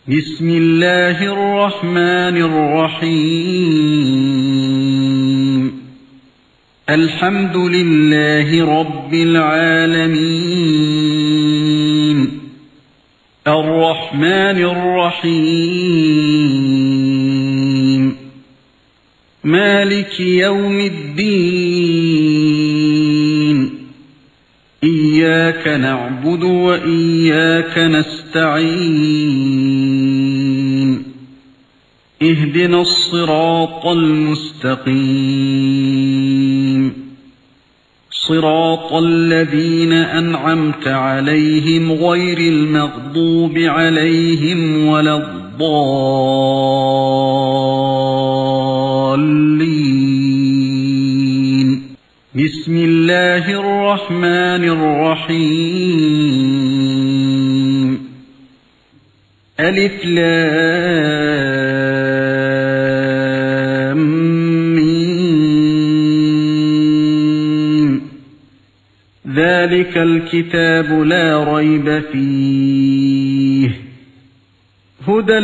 بسم الله الرحمن الرحيم الحمد لله رب العالمين الرحمن الرحيم مالك يوم الدين إياك نعبد وإياك نستعين اهدنا الصراط المستقيم صراط الذين أنعمت عليهم غير المغضوب عليهم ولا الضالين بسم الله الرحمن الرحيم ألف لام ميم ذلك الكتاب لا ريب فيه هدى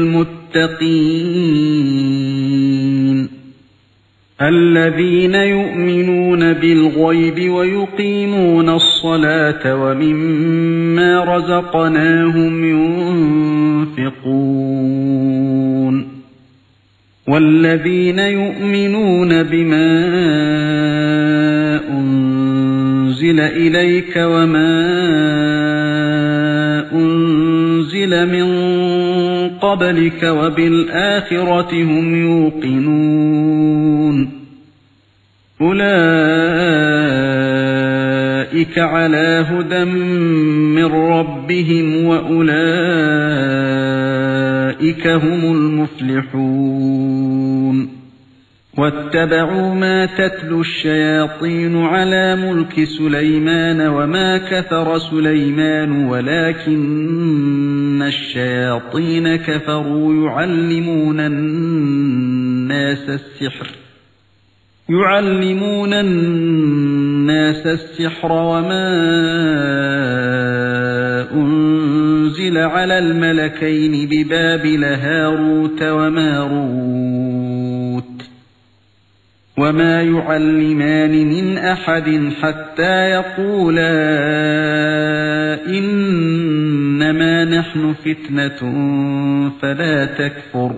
للمتقين الذين يؤمنون بالغيب ويقيمون الصلاة ومما رزقناهم ينفقون والذين يؤمنون بما أنزل إليك وما أنزل من قبلك وبالآخرة هم يوقنون أولئك على هدى من ربهم وأولئك هم المفلحون واتبعوا ما تتلو الشياطين على ملك سليمان وما كفر سليمان ولكن الشياطين كفروا يعلمون الناس السحر وما أنزل على الملكين ببابل هاروت وماروت وما يعلمان من أحد حتى يقولا إنما نحن فتنة فلا تكفر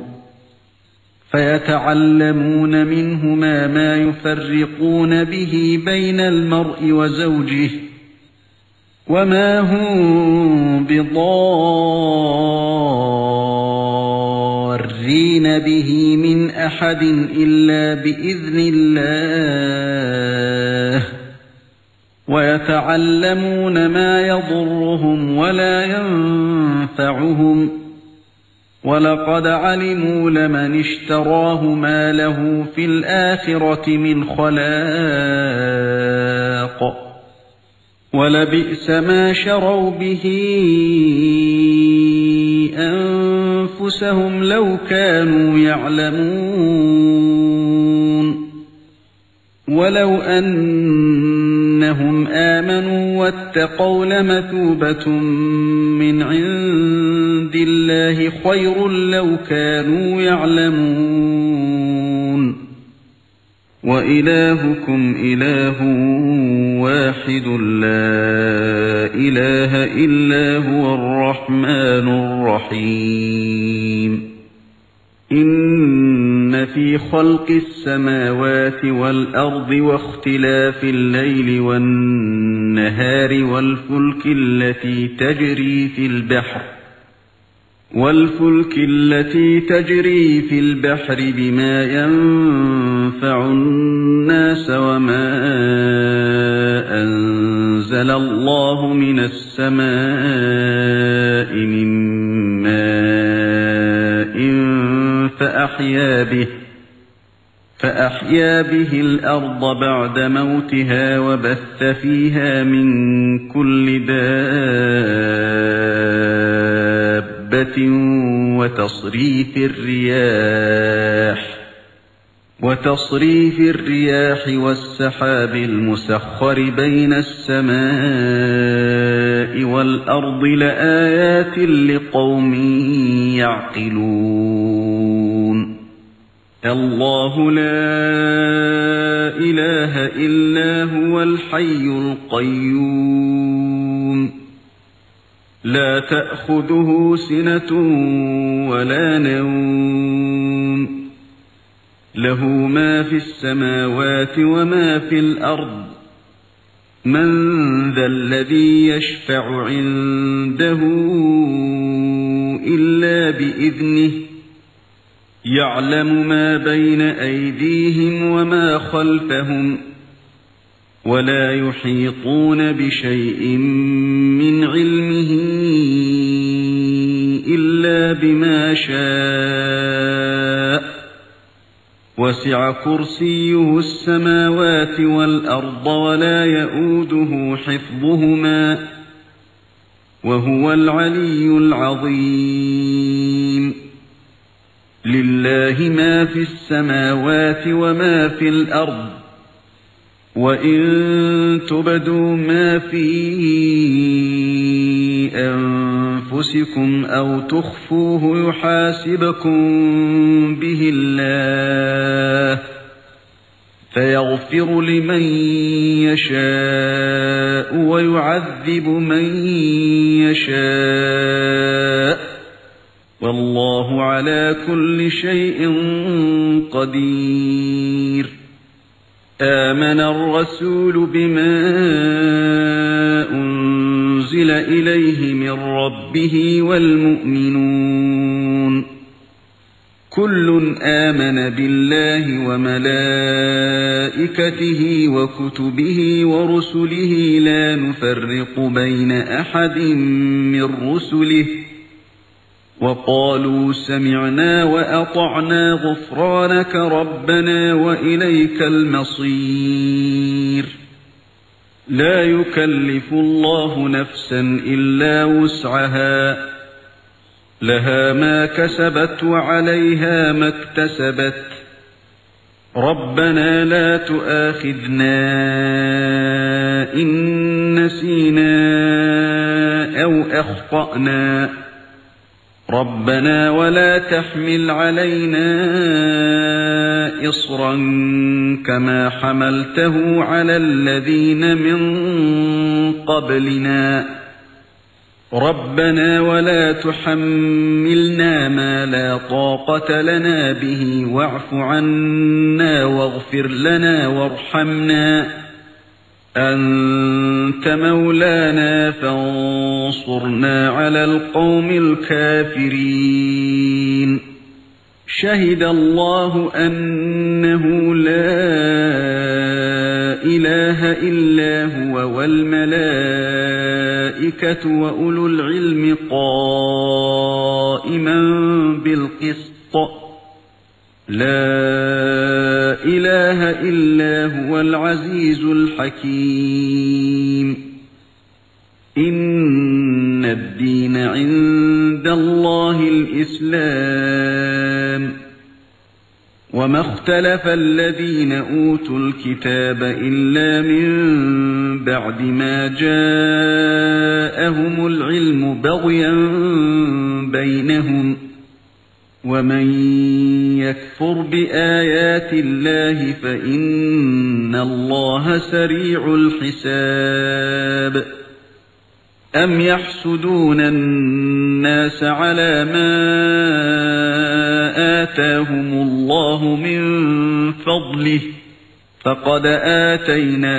فيتعلمون منهما ما يفرقون به بين المرء وزوجه وما هم بضارين به من أحد إلا بإذن الله ويتعلمون ما يضرهم ولا ينفعهم ولقد علموا لمن اشتراه ما له في الآخرة من خلاق ولبئس ما شروا به أنفسهم لو كانوا يعلمون ولو أنهم آمنوا واتقوا لمثوبة من عند الله خير لو كانوا يعلمون وإلهكم إله واحد لا إله إلا هو الرحمن الرحيم إن في خلق السماوات والأرض واختلاف الليل والنهار والفلك التي تجري في البحر بما ينفع الناس وما أنزل الله من السماء من ماء فأحيا به الأرض بعد موتها وبث فيها من كل دابة وتصريف الرياح والسحاب المسخر بين السماء السَّمَاءِ وَالْأَرْضِ لَآيَاتٍ لِقَوْمٍ يَعْقِلُونَ اللَّهُ لَا إِلَٰهَ إِلَّا هُوَ الْحَيُّ الْقَيُّومُ لَا تَأْخُذُهُ سِنَةٌ وَلَا نَوْمٌ لَهُ مَا فِي السَّمَاوَاتِ وَمَا فِي الْأَرْضِ مَنْ ذَا الَّذِي يَشْفَعُ عِندَهُ إِلَّا بِإِذْنِهِ يَعْلَمُ مَا بَيْنَ أَيْدِيهِمْ وَمَا خَلْفَهُمْ وَلَا يُحِيطُونَ بِشَيْءٍ مِّنْ عِلْمِهِ إِلَّا بِمَا شَاءَ وَسِعَ كُرْسِيُّهُ السَّمَاوَاتِ وَالْأَرْضَ وَلَا يَئُودُهُ حِفْظُهُمَا وَهُوَ الْعَلِيُّ الْعَظِيمُ لِلَّهِ مَا فِي السَّمَاوَاتِ وَمَا فِي الْأَرْضِ وَإِن تُبْدُوا مَا فِي أَنفُسِكُمْ أَوْ تُخْفُوهُ يُحَاسِبْكُم بِهِ اللَّهُ فَيَغْفِرُ لِمَن يَشَاءُ وَيُعَذِّبُ مَن يَشَاءُ وَاللَّهُ عَلَى كُلِّ شَيْءٍ قَدِيرٌ آمَنَ الرَّسُولُ بِمَا أُنزِلَ إِلَيْهِ مِن رَّبِّهِ وَالْمُؤْمِنُونَ كُلٌّ آمَنَ بِاللَّهِ وَمَلَائِكَتِهِ وَكُتُبِهِ وَرُسُلِهِ لَا نُفَرِّقُ بَيْنَ أَحَدٍ مِّن رُّسُلِهِ وَقَالُوا سَمِعْنَا وَأَطَعْنَا غُفْرَانَكَ رَبَّنَا وَإِلَيْكَ الْمَصِيرُ لَا يُكَلِّفُ اللَّهُ نَفْسًا إِلَّا وُسْعَهَا لَهَا مَا كَسَبَتْ وَعَلَيْهَا مَا اكْتَسَبَتْ رَبَّنَا لَا تُؤَاخِذْنَا إِن نَّسِينَا أَوْ أَخْطَأْنَا رَبَّنَا وَلَا تَحْمِلْ عَلَيْنَا إِصْرًا كَمَا حَمَلْتَهُ عَلَى الَّذِينَ مِن قَبْلِنَا رَبَّنَا وَلَا تُحَمِّلْنَا مَا لَا طَاقَةَ لَنَا بِهِ وَاعْفُ عَنَّا وَاغْفِرْ لَنَا وَارْحَمْنَا أَنْتَ مَوْلَانَا فَانصُرْنَا عَلَى الْقَوْمِ الْكَافِرِينَ شَهِدَ اللَّهُ أَنَّهُ لَا إِلَٰهَ إِلَّا هُوَ وَالْمَلَائِكَةُ وَأُولُو الْعِلْمِ قَائِمًا بِالْقِسْطِ لَا إِلَٰهَ إِلَّا هُوَ الْعَزِيزُ الْحَكِيمُ إِنَّ الدِّينَ عِندَ اللَّهِ الْإِسْلَامُ وَمَا اخْتَلَفَ الَّذِينَ أُوتُوا الْكِتَابَ إِلَّا مِن بَعْدِ مَا جَاءَهُمُ الْعِلْمُ بَغْيًا بَيْنَهُمْ وَمَن يَكْفُرْ بِآيَاتِ اللَّهِ فَإِنَّ اللَّهَ سَرِيعُ الْحِسَابِ أَمْ يَحْسُدُونَ النَّاسَ عَلَىٰ مَا آتَاهُمُ اللَّهُ مِن فَضْلِهِ فَقَدْ آتَيْنَا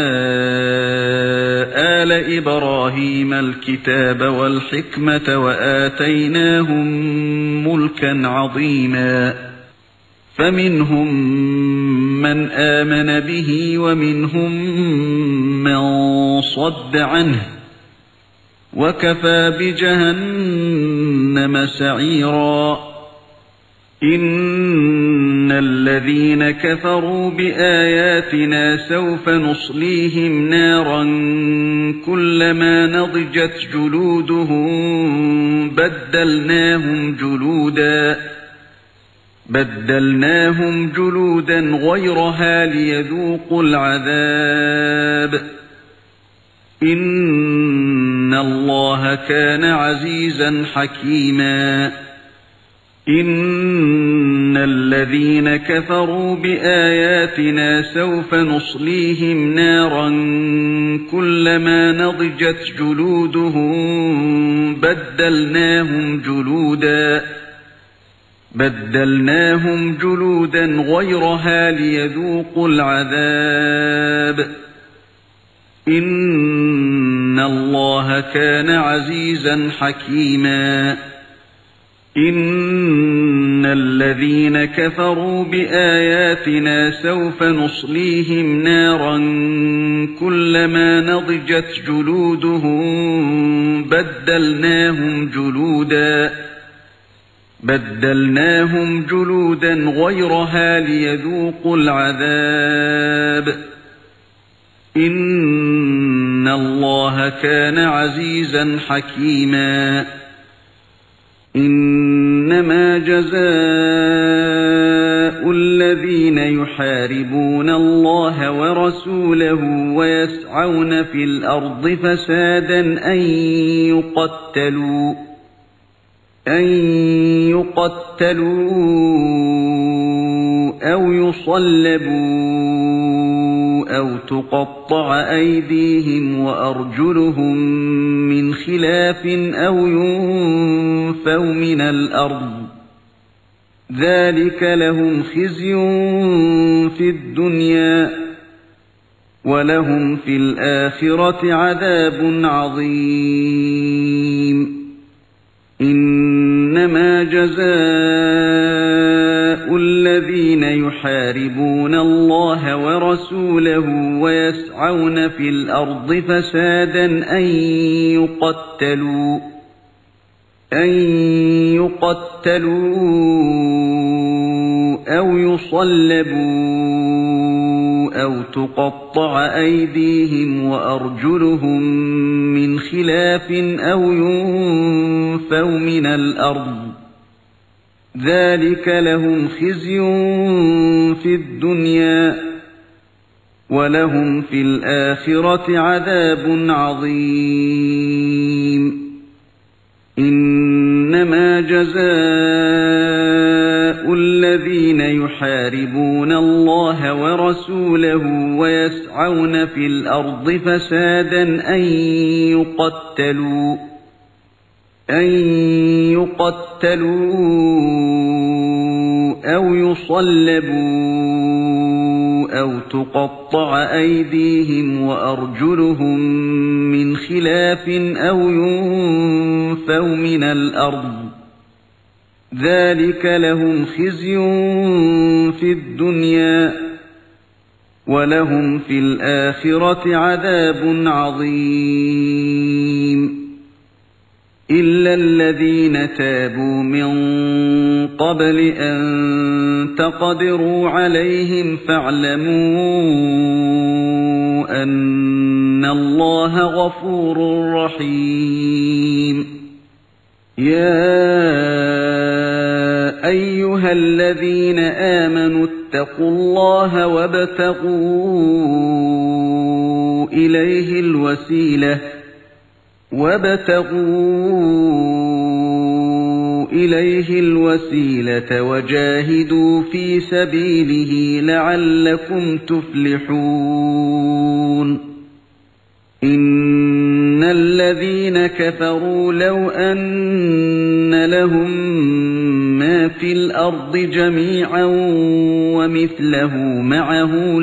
آلَ إِبْرَاهِيمَ الْكِتَابَ وَالْحِكْمَةَ وَآتَيْنَاهُم مُّلْكًا عَظِيمًا فَمِنْهُم مَّنْ آمَنَ بِهِ وَمِنْهُم مَّن صَدَّ عَنْهُ وَكَفَىٰ بِجَهَنَّمَ سَعِيرًا إِنَّ الَّذِينَ كَفَرُوا بِآيَاتِنَا سَوْفَ نُصْلِيهِمْ نَارًا كُلَّمَا نَضِجَتْ جُلُودُهُم بَدَّلْنَاهُمْ جُلُودًا غَيْرَهَا لِيَذُوقُوا الْعَذَابَ إِنَّ إِنَّ اللَّهَ كَانَ عَزِيزًا حَكِيمًا إِنَّ الَّذِينَ كَفَرُوا بِآيَاتِنَا سَوْفَ نُصْلِيهِمْ نَارًا كُلَّمَا نَضِجَتْ جُلُودُهُم بَدَّلْنَاهُمْ جُلُودًا غَيْرَهَا لِيَذُوقُوا الْعَذَابَ إِنَّ اللَّهَ كَانَ عَزِيزًا حَكِيمًا إِنَّ الَّذِينَ كَفَرُوا بِآيَاتِنَا سَوْفَ نُصْلِيهِمْ نَارًا كُلَّمَا نَضِجَتْ جُلُودُهُم بَدَّلْنَاهُمْ جُلُودًا غَيْرَهَا لِيَذُوقُوا الْعَذَابَ إِنَّ اللَّهَ كَانَ عَزِيزًا حَكِيمًا إِنَّمَا جَزَاءُ الَّذِينَ يُحَارِبُونَ اللَّهَ وَرَسُولَهُ وَيَسْعَوْنَ فِي الْأَرْضِ فَسَادًا أَن يُقَتَّلُوا أَوْ يُصَلَّبُوا أَوْ تُقَطَّعَ أَيْدِيهِمْ وَأَرْجُلُهُم مِّنْ خِلَافٍ أَوْ يُنفَوْا مِنَ الْأَرْضِ ۚ ذَٰلِكَ لَهُمْ خِزْيٌ فِي الدُّنْيَا ۖ وَلَهُمْ فِي الْآخِرَةِ عَذَابٌ عَظِيمٌ إِنَّمَا جَزَاءُ الَّذِينَ يُحَارِبُونَ اللَّهَ وَرَسُولَهُ وَيَسْعَوْنَ فِي الْأَرْضِ فَسَادًا أَن يُقَتَّلُوا أَوْ يُصَلَّبُوا أَوْ تُقَطَّعَ أَيْدِيهِمْ وَأَرْجُلُهُم مِّنْ خِلَافٍ أَوْ يُنفَوْا مِنَ الْأَرْضِ ۚ ذَٰلِكَ لَهُمْ خِزْيٌ فِي الدُّنْيَا ۖ وَلَهُمْ فِي الْآخِرَةِ عَذَابٌ عَظِيمٌ إِنَّمَا جَزَاءُ الَّذِينَ يُحَارِبُونَ اللَّهَ وَرَسُولَهُ وَيَسْعَوْنَ فِي الْأَرْضِ فَسَادًا أَن يُقَتَّلُوا أَوْ يُصَلَّبُوا أَوْ تُقَطَّعَ أَيْدِيهِمْ وَأَرْجُلُهُم مِّنْ خِلَافٍ أَوْ يُنفَوْا مِنَ الْأَرْضِ ۚ ذَٰلِكَ لَهُمْ خِزْيٌ فِي الدُّنْيَا ۖ وَلَهُمْ فِي الْآخِرَةِ عَذَابٌ عَظِيمٌ إِلَّا الَّذِينَ تَابُوا مِن قَبْلِ أَن تَقْدِرُوا عَلَيْهِمْ فَاعْلَمُوا أَنَّ اللَّهَ غَفُورٌ رَّحِيمٌ يَا أَيُّهَا الَّذِينَ آمَنُوا اتَّقُوا اللَّهَ وَابْتَغُوا إِلَيْهِ الْوَسِيلَةَ وَجَاهِدُوا فِي سَبِيلِهِ لَعَلَّكُمْ تُفْلِحُونَ إِنَّ الَّذِينَ كَفَرُوا لَوْ أَنَّ لَهُم مَّا فِي الْأَرْضِ جَمِيعًا وَمِثْلَهُ مَعَهُ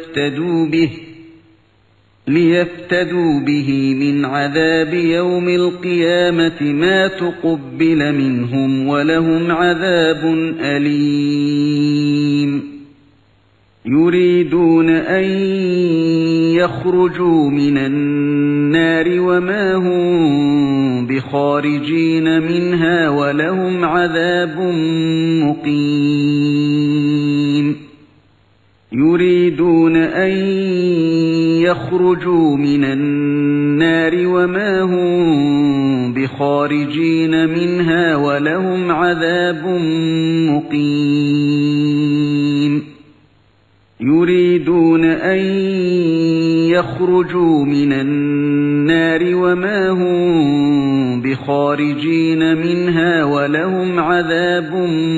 لِيَفْتَدُوا بِهِ مِنْ عَذَابِ يَوْمِ الْقِيَامَةِ مَا تُقُبِّلَ مِنْهُمْ وَلَهُمْ عَذَابٌ أَلِيمٌ يُرِيدُونَ أَن يَخْرُجُوا مِنَ النَّارِ وَمَا هُم بِخَارِجِينَ مِنْهَا وَلَهُمْ عَذَابٌ مُّقِيمٌ يُرِيدُونَ أَن يَخْرُجُوا مِنَ النَّارِ وَمَا هُم بِخَارِجِينَ مِنْهَا وَلَهُمْ عَذَابٌ مُّقِيمٌ يُرِيدُونَ أَن يَخْرُجُوا مِنَ النَّارِ النَّارِ وَمَا هُم بِخَارِجِينَ مِنْهَا وَلَهُمْ عَذَابٌ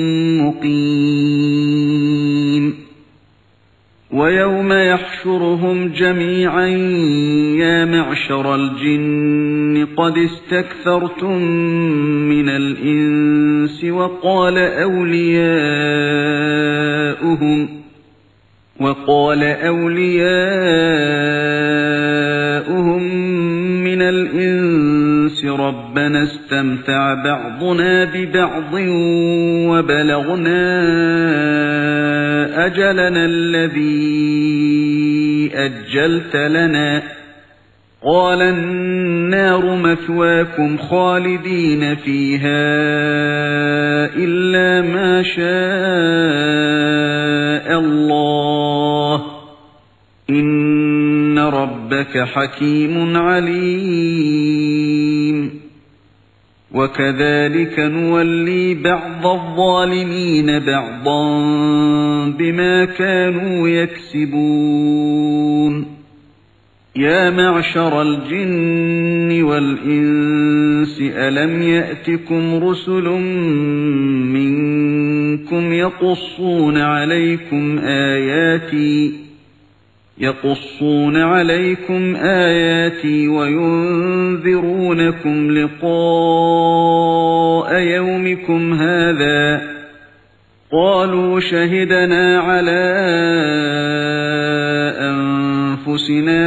مُّقِيمٌ وَيَوْمَ يَحْشُرُهُمْ جَمِيعًا يَا مَعْشَرَ الْجِنِّ قَدِ اسْتَكْثَرْتُم مِّنَ الْإِنسِ وَقَالَ أَوْلِيَاؤُهُم مِّنَ الْإِنسِ رَبَّنَا اسْتَمْتَعَ بَعْضُنَا بِبَعْضٍ وَبَلَغْنَا أَجَلَنَا الَّذِي أَجَّلْتَ لَنَا قَالَ النَّارُ مَثْوَاكُمْ خَالِدِينَ فِيهَا إِلَّا مَا شَاءَ اللَّهُ ۗ إِنَّ رَبَّكَ حَكِيمٌ عَلِيمٌ وَكَذَلِكَ نُوَلِّي بَعْضَ الظَّالِمِينَ بَعْضًا بِمَا كَانُوا يَكْسِبُونَ يَا مَعْشَرَ الْجِنِّ وَالْإِنسِ أَلَمْ يَأْتِكُمْ رُسُلٌ مِّنكُمْ يَقُصُّونَ عَلَيْكُمْ آيَاتِي وَيُنذِرُونَكُمْ لِقَاءَ يَوْمِكُمْ هَٰذَا ۚ قَالُوا شَهِدْنَا عَلَىٰ أَنفُسِنَا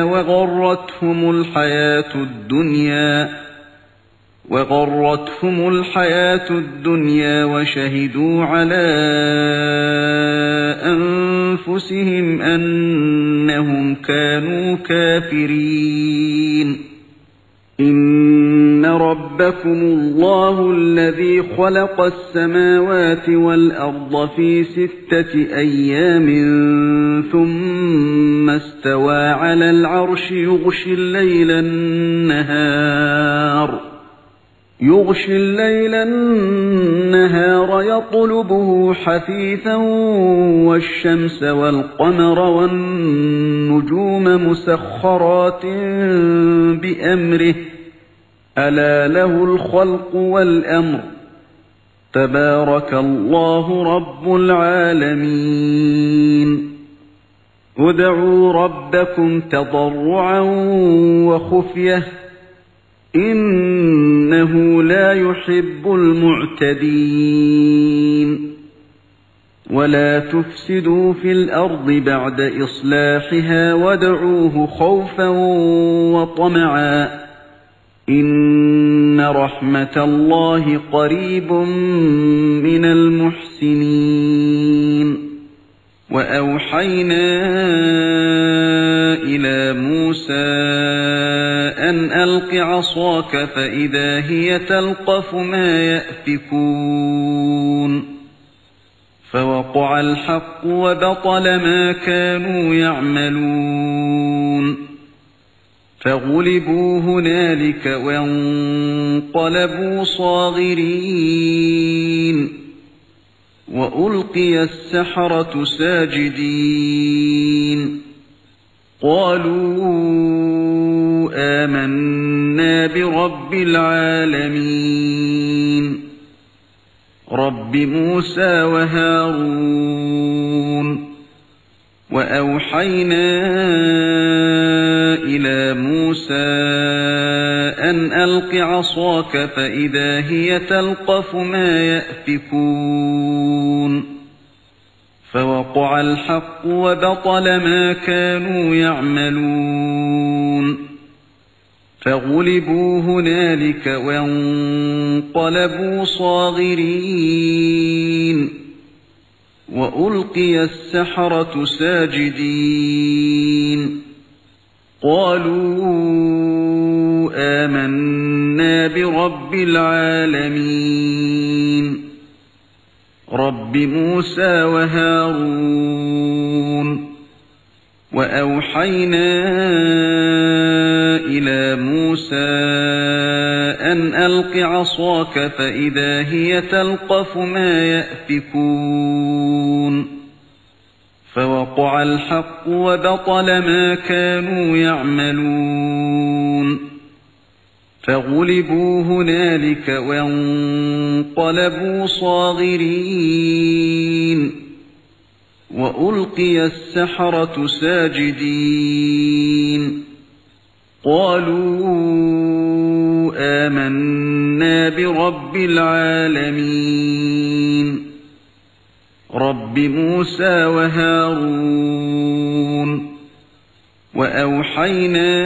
وَغَرَّتْهُمُ الْحَيَاةُ الدُّنْيَا وَشَهِدُوا عَلَىٰ أَنفُسِهِمْ أَنَّهُمْ كَانُوا كَافِرِينَ إِنَّ رَبَّكُمُ اللَّهُ الَّذِي خَلَقَ السَّمَاوَاتِ وَالْأَرْضَ فِي 6 أَيَّامٍ ثُمَّ اسْتَوَىٰ عَلَى الْعَرْشِ يُغْشِي اللَّيْلَ النَّهَارَ يَطْلُبُهُ حَثِيثًا وَالشَّمْسَ وَالْقَمَرَ وَالنُّجُومَ مُسَخَّرَاتٍ بِأَمْرِهِ ۗ أَلَا لَهُ الْخَلْقُ وَالْأَمْرُ ۗ تَبَارَكَ اللَّهُ رَبُّ الْعَالَمِينَ ادْعُوا رَبَّكُمْ تَضَرُّعًا وَخُفْيَةً ۚ إِنَّهُ لَا يُحِبُّ الْمُعْتَدِينَ وَلَا تُفْسِدُوا فِي الْأَرْضِ بَعْدَ إِصْلَاحِهَا وَادْعُوهُ خَوْفًا وَطَمَعًا ۚ إِنَّ رَحْمَتَ اللَّهِ قَرِيبٌ مِّنَ الْمُحْسِنِينَ وَأَوْحَيْنَا إِلَىٰ مُوسَىٰ أَنْ أَلْقِ عَصَاكَ فَإِذَا هِيَ تَلْقَفُ مَا يَأْفِكُونَ فَوَقَعَ الْحَقُّ وَبَطَلَ مَا كَانُوا يَعْمَلُونَ فَغُلِبُوا هُنَالِكَ وَانقَلَبُوا صَاغِرِينَ وَأُلْقِيَ السَّحَرَةُ سَاجِدِينَ قَالُوا آمَنَّا بِرَبِّ الْعَالَمِينَ رَبِّ مُوسَىٰ وَهَارُونَ وَأَوْحَيْنَا إِلَىٰ مُوسَىٰ أَنْ أَلْقِ عَصَاكَ فَإِذَا هِيَ تَلْقَفُ مَا يَأْفِكُونَ فَوَقَعَ الْحَقُّ وَبَطَلَ مَا كَانُوا يَعْمَلُونَ فَغُلِبُوا هُنَالِكَ وَانقَلَبُوا صَاغِرِينَ وَأُلْقِيَ السَّحَرَةُ سَاجِدِينَ قَالُوا آمَنَّا بِرَبِّ الْعَالَمِينَ رَبِّ مُوسَىٰ وَهَارُونَ وَأَوْحَيْنَا إِلَىٰ مُوسَىٰ أَنْ أَلْقِ عَصَاكَ فَإِذَا هِيَ تَلْقَفُ مَا يَأْفِكُونَ فَوَقَعَ الْحَقُّ فَغُلِبُوا هُنَالِكَ وَانقَلَبُوا صَاغِرِينَ وَأُلْقِيَ السَّحَرَةُ سَاجِدِينَ قَالُوا آمَنَّا بِرَبِّ الْعَالَمِينَ رَبِّ مُوسَىٰ وَهَارُونَ وَأَوْحَيْنَا إِلَىٰ مُوسَىٰ أَنْ أَلْقِ عَصَاكَ فَإِذَا هِيَ تَلْقَفُ مَا يَأْفِكُونَ فَوَقَعَ الْحَقُّ وَبَطَلَ مَا كَانُوا يَعْمَلُونَ فغلبوا هنالك وانقلبوا صاغرين وألقي السحرة ساجدين قالوا آمنا برب العالمين رب موسى وهارون وأوحينا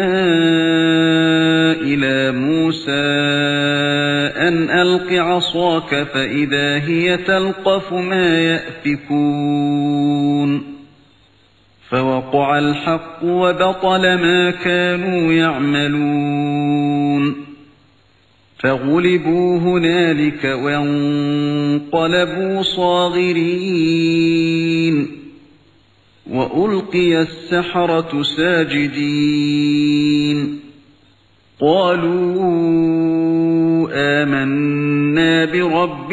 إلى موسى أن ألق عصاك فإذا هي تلقف ما يأفكون فوقع الحق وبطل ما كانوا يعملون فغلبوا هنالك وانقلبوا صاغرين وألقي السحرة ساجدين قالوا آمنا برب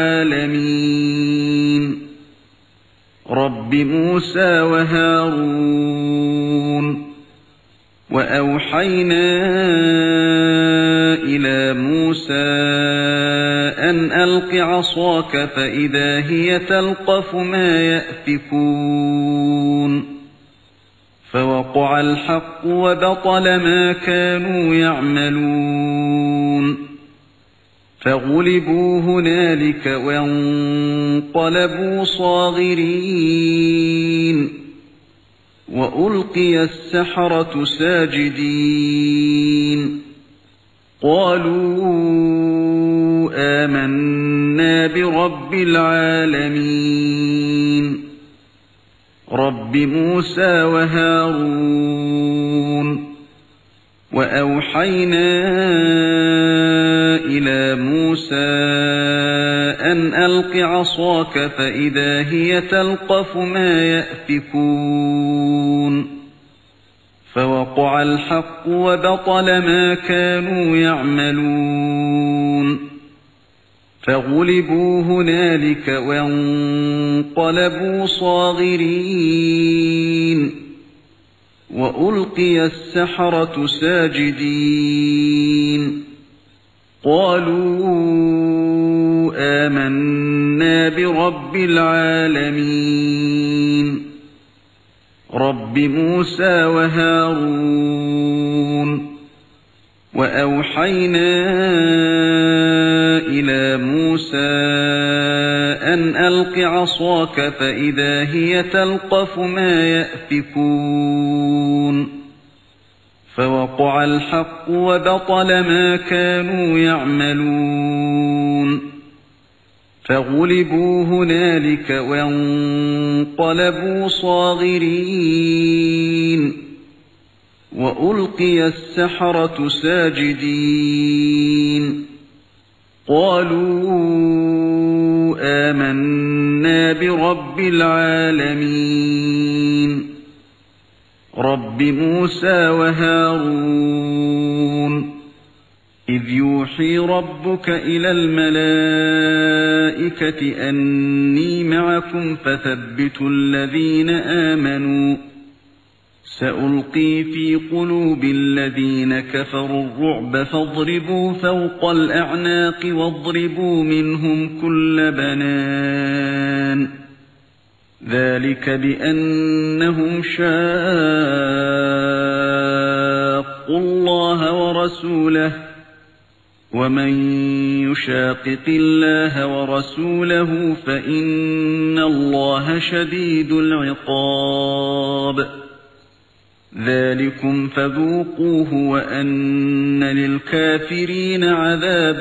العالمين رب موسى وهارون وأوحينا إلى موسى أن ألق عصاك فإذا هي تلقف ما يأفكون فوقع الحق وبطل ما كانوا يعملون فغلبوا هنالك وانقلبوا صاغرين وألقي السحرة ساجدين قالوا آمنا برب العالمين رب موسى وهارون وأوحينا إلى موسى أن ألق عصاك فإذا هي تلقف ما يأفكون فوقع الحق وبطل ما كانوا يعملون فغلبوا هنالك وانقلبوا صاغرين وألقي السحرة ساجدين قالوا آمنا برب العالمين رب موسى وهارون وأوحينا إلى موسى أن ألق عصاك فإذا هي تلقف ما يأفكون فوقع الحق وبطل ما كانوا يعملون فغلبوا هنالك وانقلبوا صاغرين وألقي السحرة ساجدين قالوا آمنا برب العالمين رب موسى وهارون إذ يوحي ربك إلى الملائكة أني معكم فثبتوا الذين آمنوا سألقي في قلوب الذين كفروا الرعب فاضربوا فوق الأعناق واضربوا منهم كل بنان ذلك بأنهم شاقوا الله ورسوله ومن يشاقق الله ورسوله فإن الله شديد العقاب ذلكم فذوقوه وأن للكافرين عذاب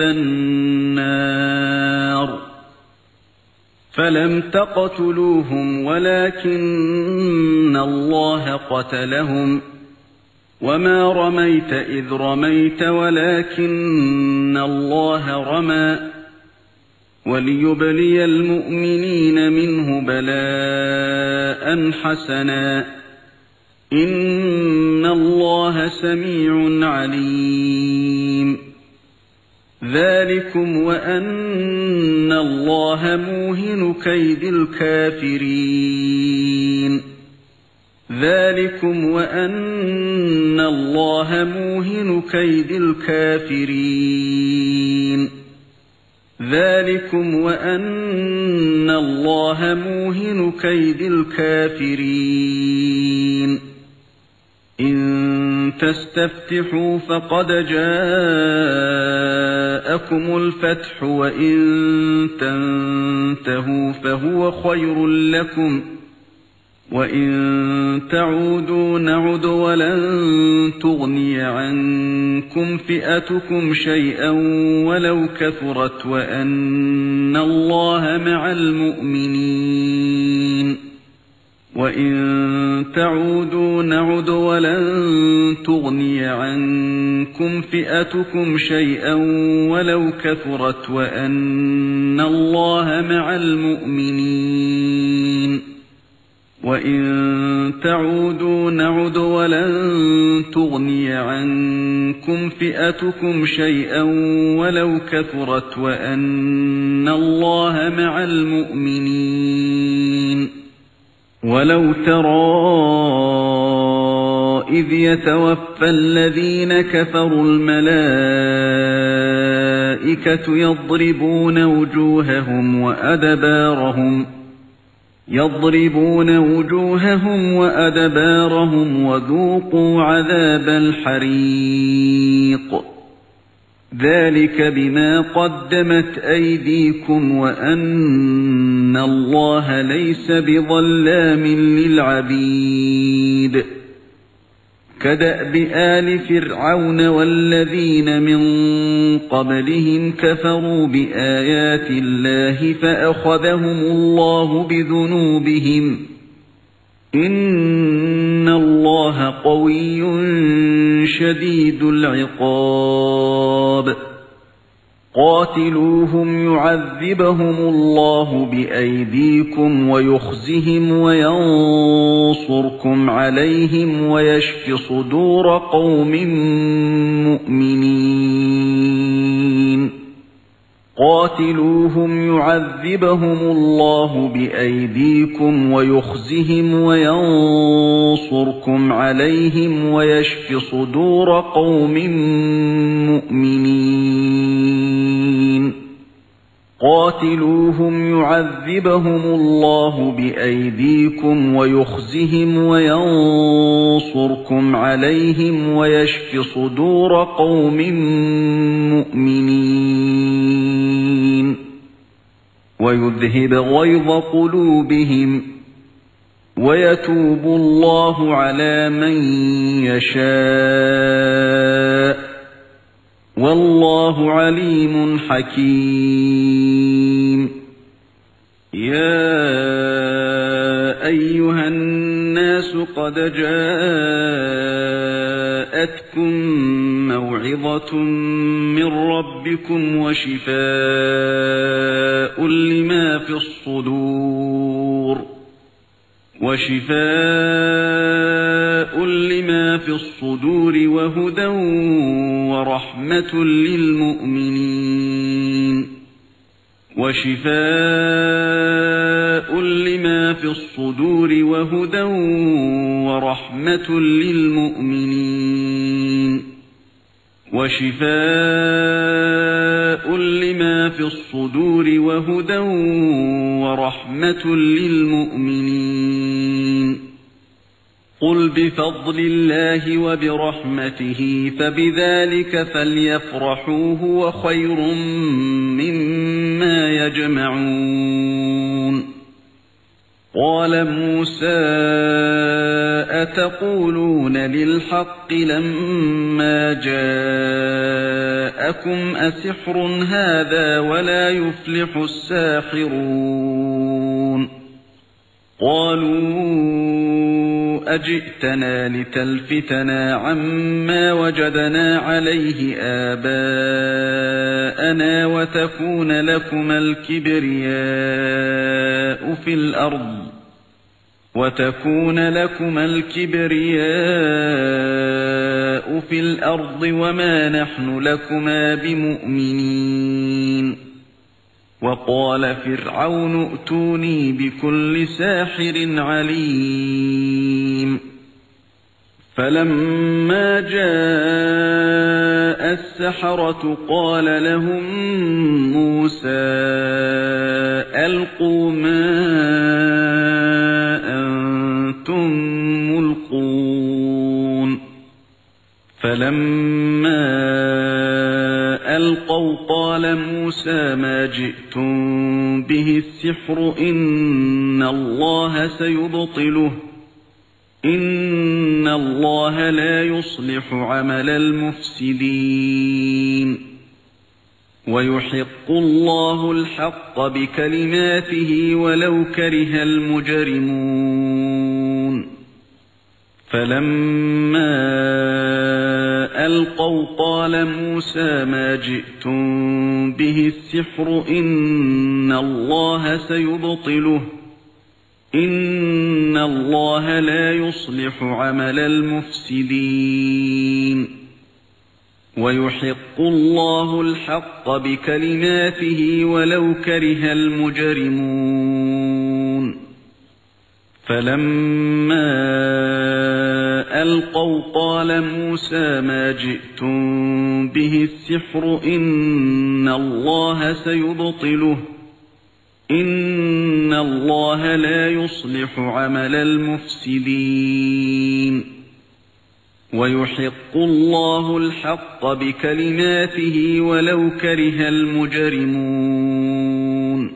النار فلم تقتلوهم ولكن الله قتلهم وما رميت إذ رميت ولكن الله رمى وليبلي المؤمنين منه بلاء حسنا إن الله سميع عليم ذلكم وأن الله موهن كيد الكافرين ذَٰلِكُمْ وَأَنَّ اللَّهَ مُوهِنُ كَيْدِ الْكَافِرِينَ ذَٰلِكُمْ وَأَنَّ اللَّهَ مُوهِنُ كَيْدِ الْكَافِرِينَ إِن تَسْتَفْتِحُوا فَقَدْ جَاءَكُمُ الْفَتْحُ وَإِن تَنتَهُوا فَهُوَ خَيْرٌ لَّكُمْ وَإِن تَعُودُوا نَعُدْ وَلَن تُغْنِيَ عَنكُمْ فِئَتُكُمْ شَيْئًا وَلَوْ كَثُرَتْ وَأَنَّ اللَّهَ مَعَ الْمُؤْمِنِينَ وَإِن تَعُودُوا نَعُدْ وَلَن تُغْنِيَ عَنكُمْ فِئَتُكُمْ شَيْئًا وَلَوْ كَثُرَتْ وَأَنَّ اللَّهَ مَعَ الْمُؤْمِنِينَ وَإِن تَعُودُوا نَعُدْ وَلَن تُغْنِيَ عَنكُمْ فِئَتُكُمْ شَيْئًا وَلَوْ كَثُرَتْ وَأَنَّ اللَّهَ مَعَ الْمُؤْمِنِينَ وَلَوْ تَرَىٰ إِذْ يَتَوَفَّى الَّذِينَ كَفَرُوا الْمَلَائِكَةُ يَضْرِبُونَ وُجُوهَهُمْ وَأَدْبَارَهُمْ وَذُوقُوا عَذَابَ الْحَرِيقِ ذَٰلِكَ بِمَا قَدَّمَتْ أَيْدِيكُمْ وَأَنَّ اللَّهَ لَيْسَ بِظَلَّامٍ لِّلْعَبِيدِ كَدَأْبِ آلِ فِرْعَوْنَ وَالَّذِينَ مِن قَبْلِهِمْ كَفَرُوا بِآيَاتِ اللَّهِ فَأَخَذَهُمُ اللَّهُ بِذُنُوبِهِمْ ۗ إِنَّ اللَّهَ قَوِيٌّ شَدِيدُ الْعِقَابِ قَاتِلُوهُمْ يُعَذِّبْهُمُ اللَّهُ بِأَيْدِيكُمْ وَيُخْزِهِمْ وَيَنصُرْكُمْ عَلَيْهِمْ وَيَشْفِ صُدُورَ قَوْمٍ مُّؤْمِنِينَ قَاتِلُوهُمْ يُعَذِّبْهُمُ اللَّهُ بِأَيْدِيكُمْ وَيُخْزِهِمْ وَيَنصُرْكُمْ عَلَيْهِمْ وَيَشْفِ صُدُورَ قَوْمٍ مُّؤْمِنِينَ قَاتِلُوهُمْ يُعَذِّبْهُمُ اللَّهُ بِأَيْدِيكُمْ وَيُخْزِهِمْ وَيَنصُرْكُمْ عَلَيْهِمْ وَيَشْفِ صُدُورَ قَوْمٍ مُّؤْمِنِينَ وَيُذْهِبْ غَيْظَ قُلُوبِهِمْ وَيَتُوبُ اللَّهُ عَلَىٰ مَن يَشَاءُ وَاللَّهُ عَلِيمٌ حَكِيمٌ يَا أَيُّهَا النَّاسُ قَدْ جَاءَتْكُم مَّوْعِظَةٌ مِّن رَّبِّكُمْ وَشِفَاءٌ لِّمَا فِي الصُّدُورِ وَهُدًى وَرَحْمَةٌ لِّلْمُؤْمِنِينَ قُلْ بِفَضْلِ اللَّهِ وَبِرَحْمَتِهِ فَبِذَٰلِكَ فَلْيَفْرَحُوا هُوَ خَيْرٌ مِّمَّا يَجْمَعُونَ قَالَ مُوسَىٰ أَتَقُولُونَ لِلْحَقِّ لَمَّا جَاءَكُمْ أَسِحْرٌ هَٰذَا وَلَا يُفْلِحُ السَّاحِرُونَ قَالُوا أَجِئْتَنَا لِتَلْفِتَنَا عَمَّا وَجَدْنَا عَلَيْهِ آبَاءَنَا وَتَكُونَ لَكُمَا الْكِبْرِيَاءُ فِي الْأَرْضِ وَمَا نَحْنُ لَكُمَا بِمُؤْمِنِينَ وقال فرعون ائتوني بكل ساحر عليم فلما جاء السحرة قال لهم موسى ألقوا ما أنتم ملقون فلما ألقوا قال موسى ما جئتم به السحر إن الله سيبطله إن الله لا يصلح عمل المفسدين ويحق الله الحق بكلماته ولو كره المجرمون فلما ألقوا قال موسى ما جئتم به السحر إن الله سيبطله إن الله لا يصلح عمل المفسدين ويحق الله الحق بكلماته ولو كره المجرمون فلما ألقوا قال موسى ما جئتم به السحر إن الله سيبطله إن الله لا يصلح عمل المفسدين ويحق الله الحق بكلماته ولو كره المجرمون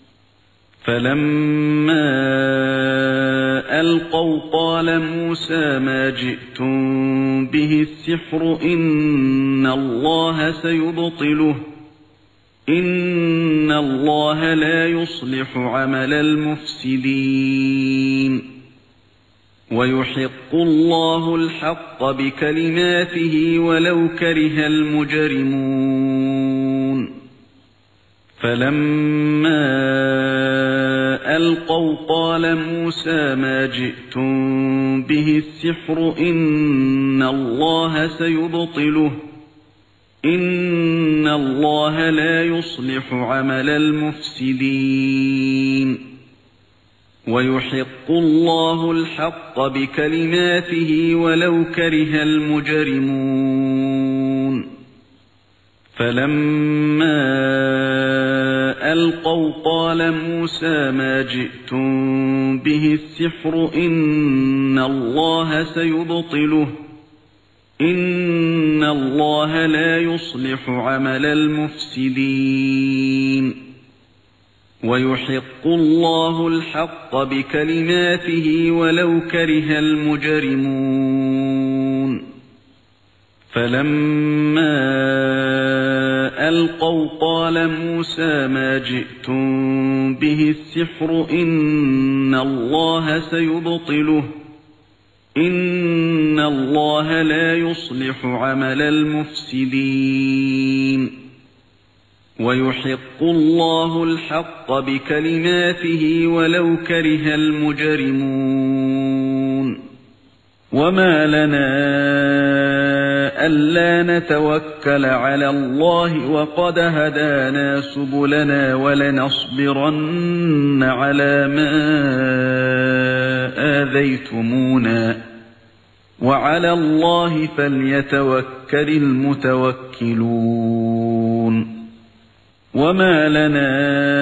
فلما ألقوا قال موسى ما جئتم به السحر إن الله سيبطله إن الله لا يصلح عمل المفسدين ويحق الله الحق بكلماته ولو كره المجرمون فلما ألقوا قال موسى ما جئتم به السحر إن الله سيبطله إن الله لا يصلح عمل المفسدين ويحق الله الحق بكلماته ولو كره المجرمون فلما ألقوا قال موسى ما جئتم به السحر إن الله سيبطله إن الله لا يصلح عمل المفسدين ويحق الله الحق بكلماته ولو كره المجرمون فلما ألقوا قال موسى ما جئتم به السحر إن الله سيبطله إن الله لا يصلح عمل المفسدين ويحق الله الحق بكلماته ولو كره المجرمون وما لنا ألا نتوكل على الله وقد هدانا سبلنا ولنصبرن على ما آذيتمونا وعلى الله فليتوكل المتوكلون وما لنا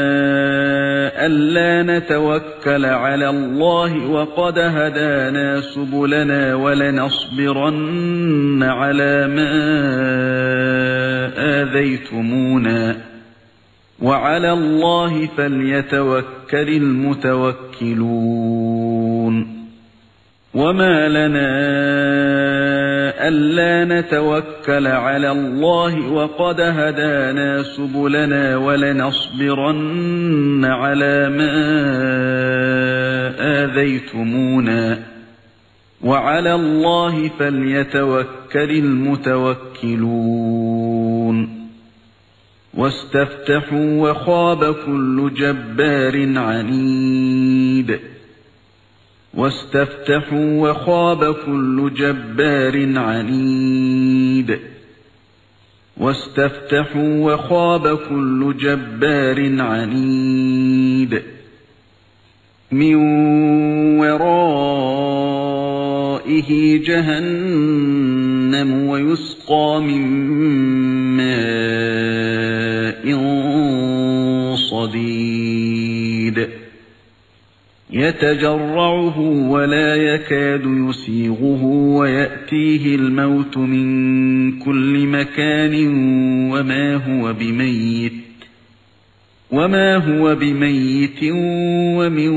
ألا نتوكل على الله وقد هدانا سبلنا ولنصبرن على ما آذيتمونا وعلى الله فليتوكل المتوكلون وما لنا ألا نتوكل على الله وقد هدانا سبلنا ولنصبرن على ما آذيتمونا وعلى الله فليتوكل المتوكلون واستفتحوا وخاب كل جبار عنيد واستفتحوا وخاب كل جبار عنيد واستفتحوا وخاب كل جبار عنيد من ورائه جهنم ويسقى من ماء صديد يتجرعه ولا يكاد يسيغه ويأتيه الموت من كل مكان وما هو بميت ومن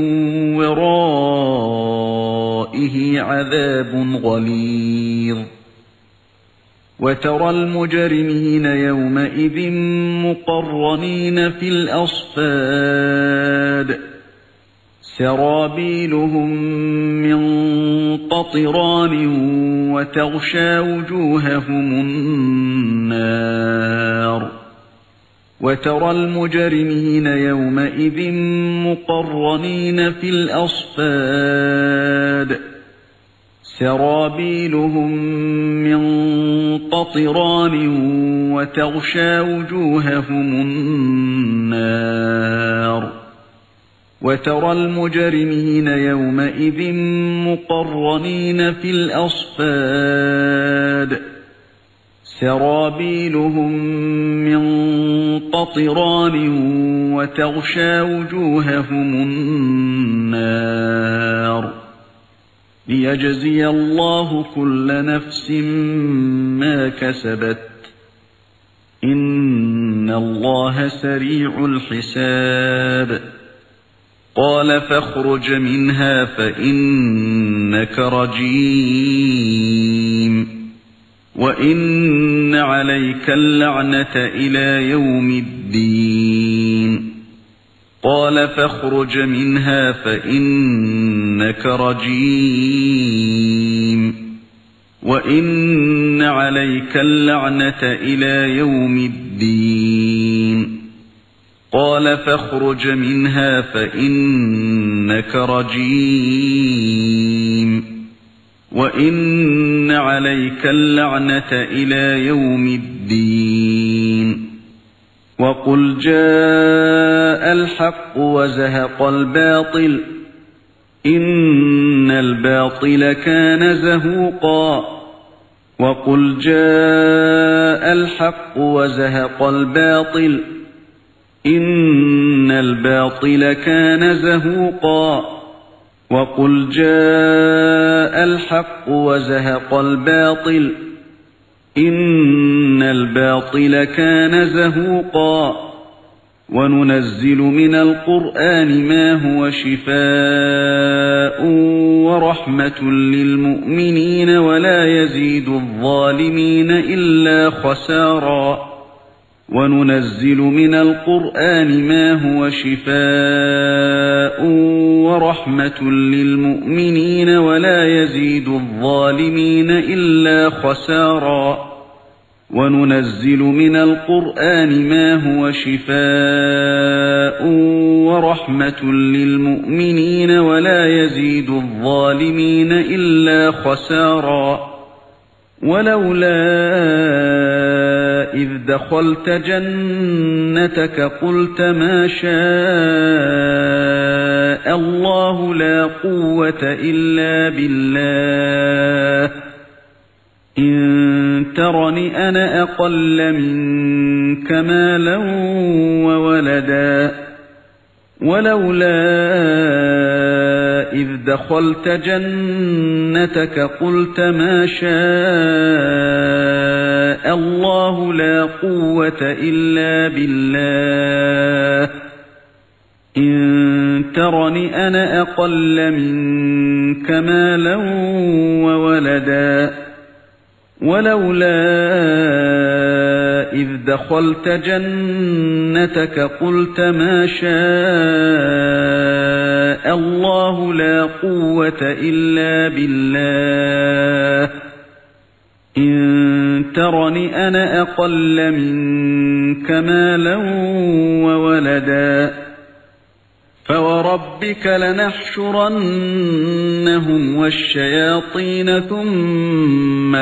ورائه عذاب غليظ وترى المجرمين يومئذ مقرنين في الأصفاد سرابيلهم من قطران وتغشى وجوههم النار وترى المجرمين يومئذ مقرنين في الأصفاد سرابيلهم من قطران وتغشى وجوههم النار وترى المجرمين يومئذ مقرنين في الأصفاد سرابيلهم من قطران وتغشى وجوههم النار ليجزي الله كل نفس ما كسبت إن الله سريع الحساب قال فاخرج منها فإنك رجيم وإن عليك اللعنة إلى يوم الدين قال فاخرج منها فإنك رجيم وإن عليك اللعنة إلى يوم الدين قال فاخرج منها فإنك رجيم وإن عليك اللعنة إلى يوم الدين وقل جاء الحق وزهق الباطل إن الباطل كان زهوقا وقل جاء الحق وزهق الباطل إن الباطل كان زهوقا وقل جاء الحق وزهق الباطل إن الباطل كان زهوقا وننزل من القرآن ما هو شفاء ورحمة للمؤمنين ولا يزيد الظالمين إلا خسارا وننزل من القرآن ما هو شفاء ورحمة للمؤمنين ولا يزيد الظالمين إلا خسارا وننزل من القرآن ما هو شفاء ورحمة للمؤمنين ولا يزيد الظالمين إلا خسارا ولولا إذ دخلت جنتك قلت ما شاء الله لا قوة إلا بالله إن ترني أنا أقل منك مالا وولدا ولولا إذ دخلت جنتك قلت ما شاء الله لا قوة إلا بالله إن ترني أنا أقل منك مالا وولدا ولولا إذ دخلت جنتك قلت ما شاء الله لا قوة إلا بالله إن ترني أنا أقل منك مالا وولدا فوربك لنحشرنهم والشياطين ثم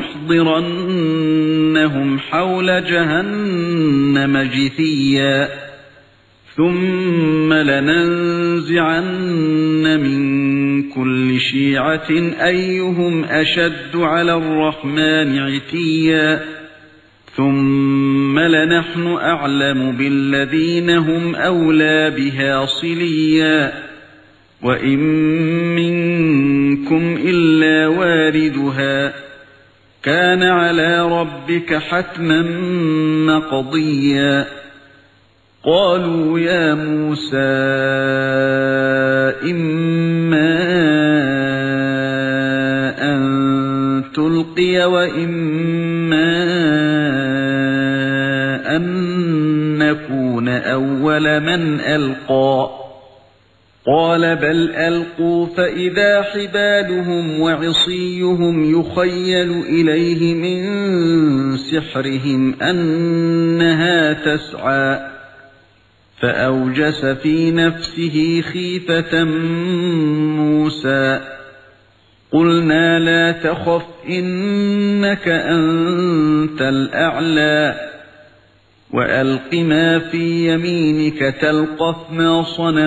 لنحضرنهم حول جهنم جثيا ثم لننزعن من كل شيعة أيهم أشد على الرحمن عتيا ثم لنحن أعلم بالذين هم أولى بها صليا وإن منكم إلا واردها كان على ربك حتما مقضيا قالوا يا موسى إما أن تلقي وإما أن نكون أول من ألقى قال بل ألقوا فإذا حبالهم وعصيهم يخيل إليه من سحرهم أنها تسعى فأوجس في نفسه خيفة موسى قلنا لا تخف إنك أنت الأعلى وألق ما في يمينك تلقف ما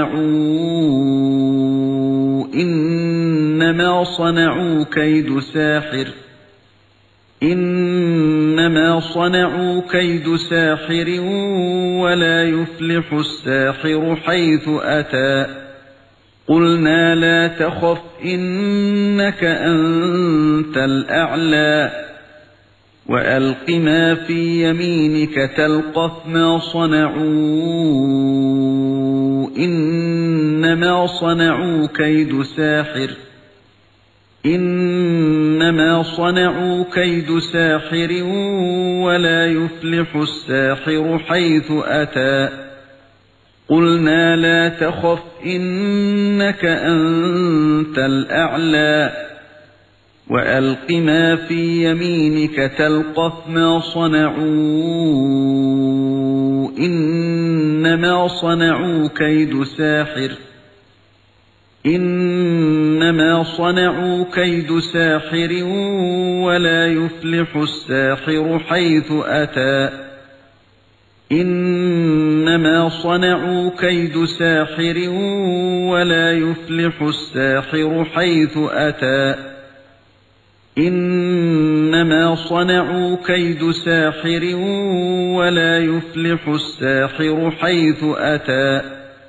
صنعوا إنما صنعوا كيد ساحر ولا يفلح الساحر حيث أتى قلنا لا تخف إنك أنت الأعلى وألق ما في يمينك تلقف ما صنعوا إنما صنعوا كيد ساحر ولا يفلح الساحر حيث أتى قلنا لا تخف إنك أنت الأعلى وألق ما في يمينك تلقف ما صنعوا إنما صنعوا كيد ساحر ولا يفلح الساحر حيث أتى إنما صنعوا كيد ساحر ولا يفلح الساحر حيث أتى إنما صنعوا كيد ساحر ولا يفلح الساحر حيث أتى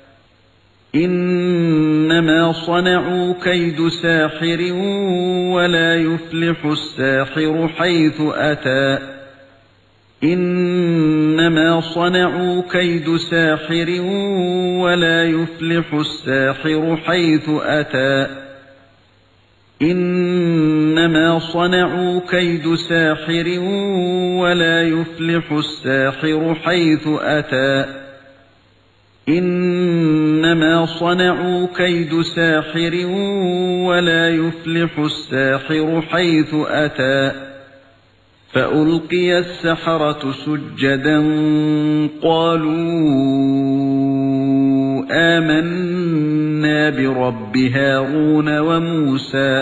إنما صنعوا كيد ساحر ولا يفلح الساحر حيث أتى إنما صنعوا كيد ساحر ولا يفلح الساحر حيث أتى إنما صنعوا كيد ساحر ولا يفلح الساحر حيث أتى إنما صنعوا كيد ساحر ولا يفلح الساحر حيث أتى فألقي السحرة سجدا قالوا آمنا برب هارون وموسى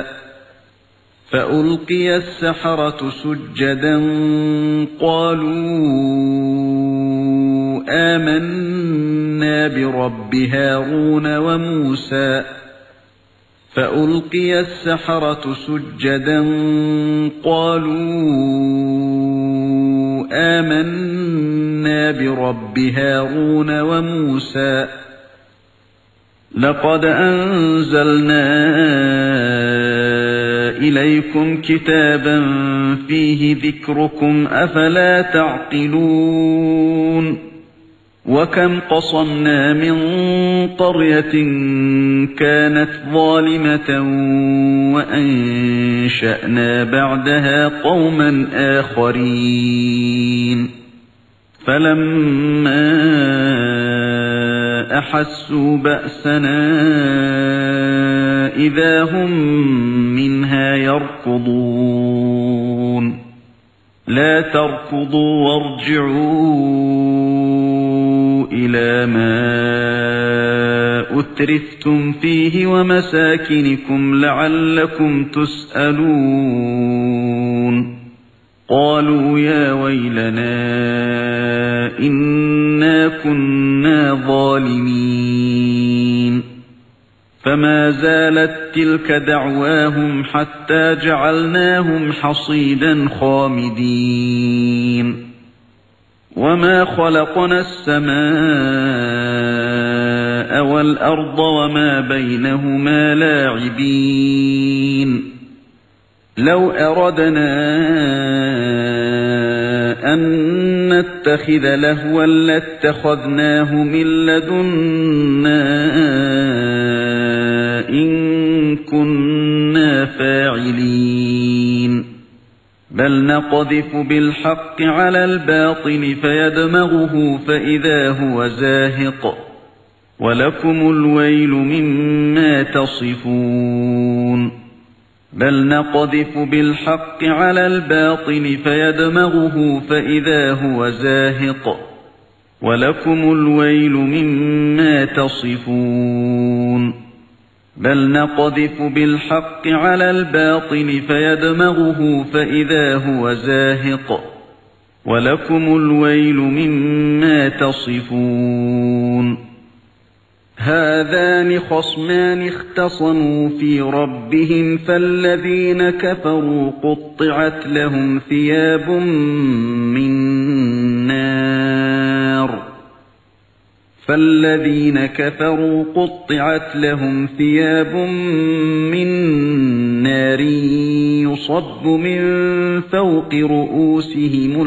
فألقي السحرة سجدا قالوا آمنا برب هارون وموسى فألقي السحرة سجدا قالوا آمنا برب هارون وموسى لقد أنزلنا إليكم كتابا فيه ذكركم أفلا تعقلون وكم قصمنا من قرية كانت ظالمة وأنشأنا بعدها قوما آخرين فلما أحسوا بأسنا إذا هم منها يركضون لا تركضوا وارجعوا إلى ما أُتْرِفْتُمْ فِيهِ وَمَسَاكِنِكُمْ لَعَلَّكُمْ تُسْأَلُونَ قَالُوا يَا وَيْلَنَا إِنَّا كُنَّا ظَالِمِينَ فَمَا زَالَتْ تِلْكَ دَعْوَاهُمْ حَتَّى جَعَلْنَاهُمْ حَصِيدًا خَامِدِينَ وَمَا خَلَقْنَا السَّمَاءَ وَالْأَرْضَ وَمَا بَيْنَهُمَا لَاعِبِينَ لَوْ أَرَدْنَا أَن نَّتَّخِذَ لَهْوًا لَّاتَّخَذْنَاهُ مِن لَّدُنَّا إِن كُنَّا فَاعِلِينَ بَلْ نَقْذِفُ بِالْحَقِّ عَلَى الْبَاطِلِ فَيَدْمَغُهُ فَإِذَا هُوَ زَاهِقٌ وَلَكُمُ الْوَيْلُ مِمَّا تَصِفُونَ بَلْ نَقْذِفُ بِالْحَقِّ عَلَى الْبَاطِلِ فَيَدْمَغُهُ فَإِذَا هُوَ زَاهِقٌ وَلَكُمُ الْوَيْلُ مِمَّا تَصِفُونَ بَلْ نَقْذِفُ بِالْحَقِّ عَلَى الْبَاطِلِ فَيَدْمَغُهُ فَإِذَا هُوَ زَاهِقٌ وَلَكُمُ الْوَيْلُ مِمَّا تَصِفُونَ هَذَانِ خَصْمَانِ اخْتَصَمُوا فِي رَبِّهِمْ فَالَّذِينَ كَفَرُوا قُطِّعَتْ لَهُمْ ثِيَابٌ مِّن نَّارٍ يُصَبُّ مِن فَوْقِ رُءُوسِهِمُ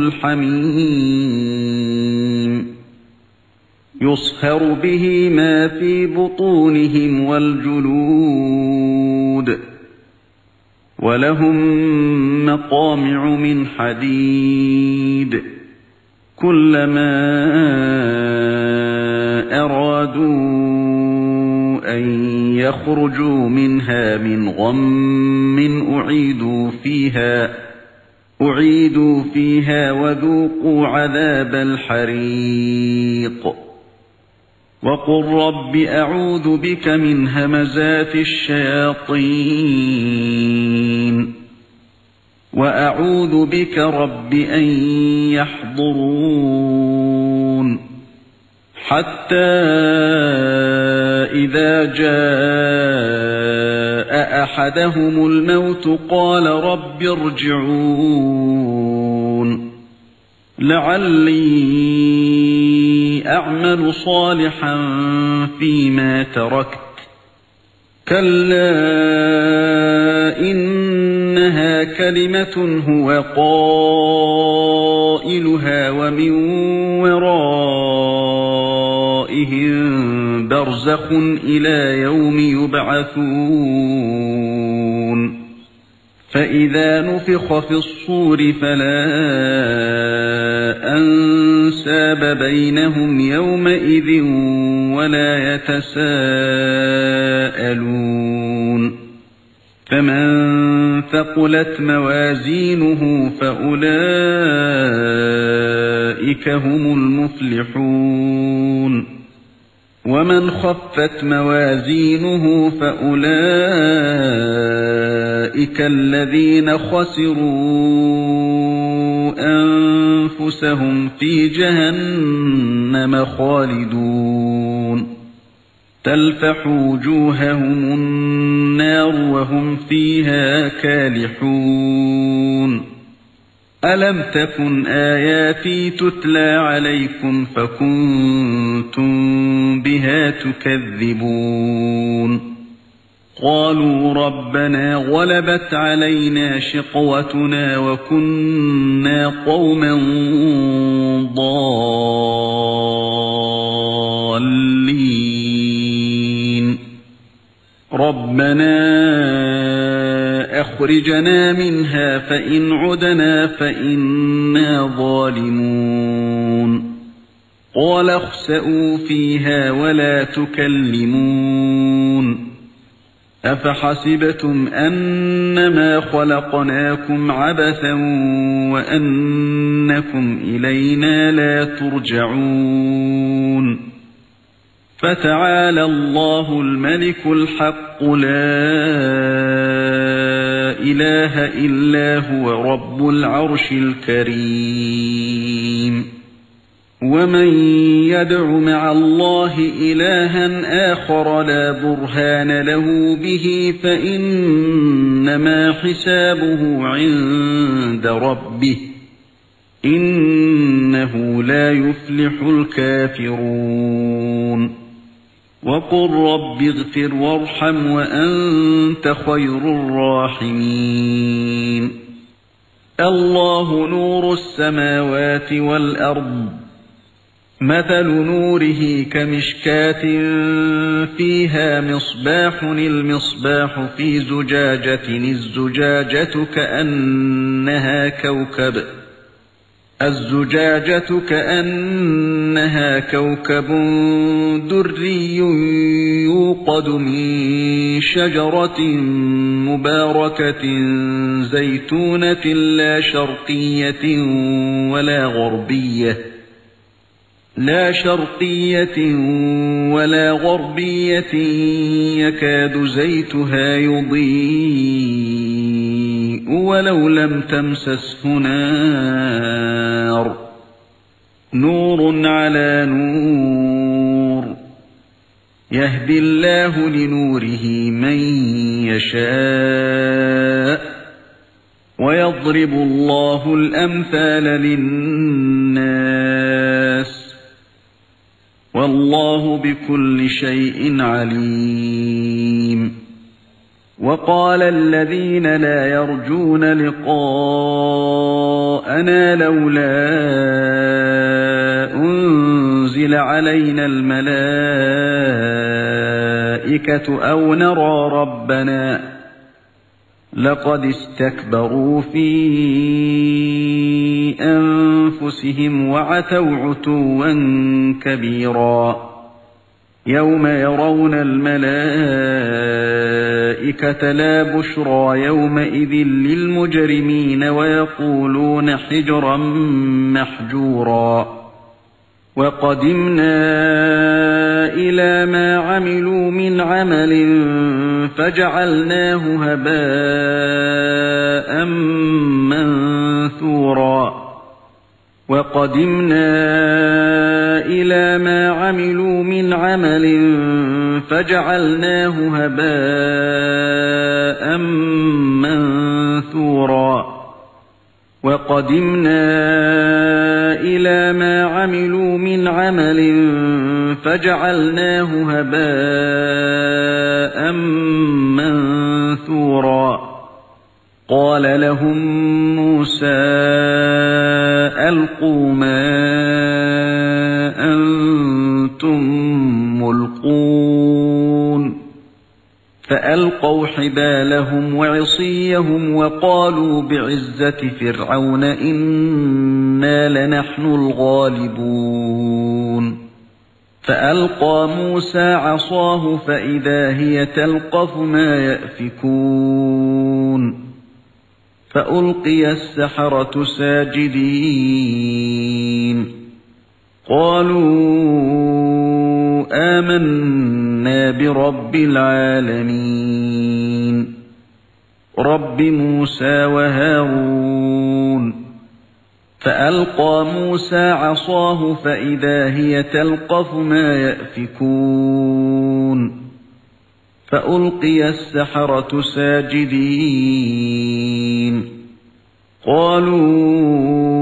الْحَمِيمُ يُصْهَرُ بِهِ مَا فِي بُطُونِهِمْ وَالْجُلُودُ وَلَهُم مَّقَامِعُ مِنْ حَدِيدٍ كُلَّمَا أَرَادُوا أَن يَخْرُجُوا مِنْهَا مِنْ غَمٍّ أُعِيدُوا فِيهَا وَذُوقُوا عَذَابَ الْحَرِيقِ وَقُل رَّبِّ أَعُوذُ بِكَ مِنْ هَمَزَاتِ الشَّيَاطِينِ وَأَعُوذُ بِكَ رَبِّ أَن يَحْضُرُونِ حَتَّى إِذَا جَاءَ أَحَدَهُمُ الْمَوْتُ قَالَ رَبِّ ارْجِعُونِ لَعَلِّي أَعْمَلُ صَالِحًا فِيمَا تَرَكْتُ كَلَّا إِنَّهَا كَلِمَةٌ هُوَ قَائِلُهَا وَمِن وَرَائِهِم بَرْزَخٌ إِلَىٰ يَوْمِ يُبْعَثُونَ فَإِذَا نُفِخَ فِي الصُّورِ فَلَا أَنسَابَ بَيْنَهُمْ يَوْمَئِذٍ وَلَا يَتَسَاءَلُونَ فَمَن ثَقُلَتْ مَوَازِينُهُ فَأُولَٰئِكَ هُمُ الْمُفْلِحُونَ وَمَنْ خَفَّتْ مَوَازِينُهُ فَأُولَٰئِكَ الَّذِينَ خَسِرُوا أَنفُسَهُمْ فِي جَهَنَّمَ خَالِدُونَ تَلْفَحُ وُجُوهَهُمُ النَّارُ وَهُمْ فِيهَا كَالِحُونَ أَلَمْ تَكُنْ آيَاتِي تُتْلَىٰ عَلَيْكُمْ فَكُنتُم بِهَا تُكَذِّبُونَ قَالُوا رَبَّنَا غَلَبَتْ عَلَيْنَا شِقْوَتُنَا وَكُنَّا قَوْمًا ضَالِّينَ رَبَّنَا أَخْرِجْنَا مِنْهَا فَإِنْ عُدْنَا فَإِنَّا ظَالِمُونَ قَالَ اخْسَئُوا فِيهَا وَلَا تُكَلِّمُونِ أَفَحَسِبْتُمْ أَنَّمَا خَلَقْنَاكُمْ عَبَثًا وَأَنَّكُمْ إِلَيْنَا لَا تُرْجَعُونَ فتعالى الله الملك الحق لا إله إلا هو رب العرش الكريم ومن يدع مع الله إلها آخر لا برهان له به فإنما حسابه عند ربه إنه لا يفلح الكافرون وقل رب اغفر وارحم وأنت خير الراحمين الله نور السماوات والأرض مثل نوره كمشكاة فيها مصباح المصباح في زجاجة الزجاجة كأنها كوكب دري يوقد من شجرة مباركة زيتونة لا شرقية ولا غربية يكاد زيتها يضيء ولو لم تمسسه نار نور على نور يهدي الله لنوره من يشاء ويضرب الله الأمثال للناس والله بكل شيء عليم وقال الذين لا يرجون لقاءنا لولا أنزل علينا الملائكة أو نرى ربنا لقد استكبروا في أنفسهم وعتوا عتوا كبيرا يوم يرون الملائكة لا بشرى يومئذ للمجرمين ويقولون حجرا محجورا وقدمنا إلى ما عملوا من عمل فجعلناه هباء منثورا وقدمنا إلى ما عملوا من عمل فجعلناه هباء منثورا قال لهم موسى ألقوا ما أنتم ملقون فألقوا حبالهم وعصيهم وقالوا بعزة فرعون إنا لنحن الغالبون فألقى موسى عصاه فإذا هي تلقف ما يأفكون فألقي السحرة ساجدين قالوا آمنا برب العالمين رب موسى وهارون فألقى موسى عصاه فإذا هي تلقف ما يأفكون فألقي السحرة ساجدين قالوا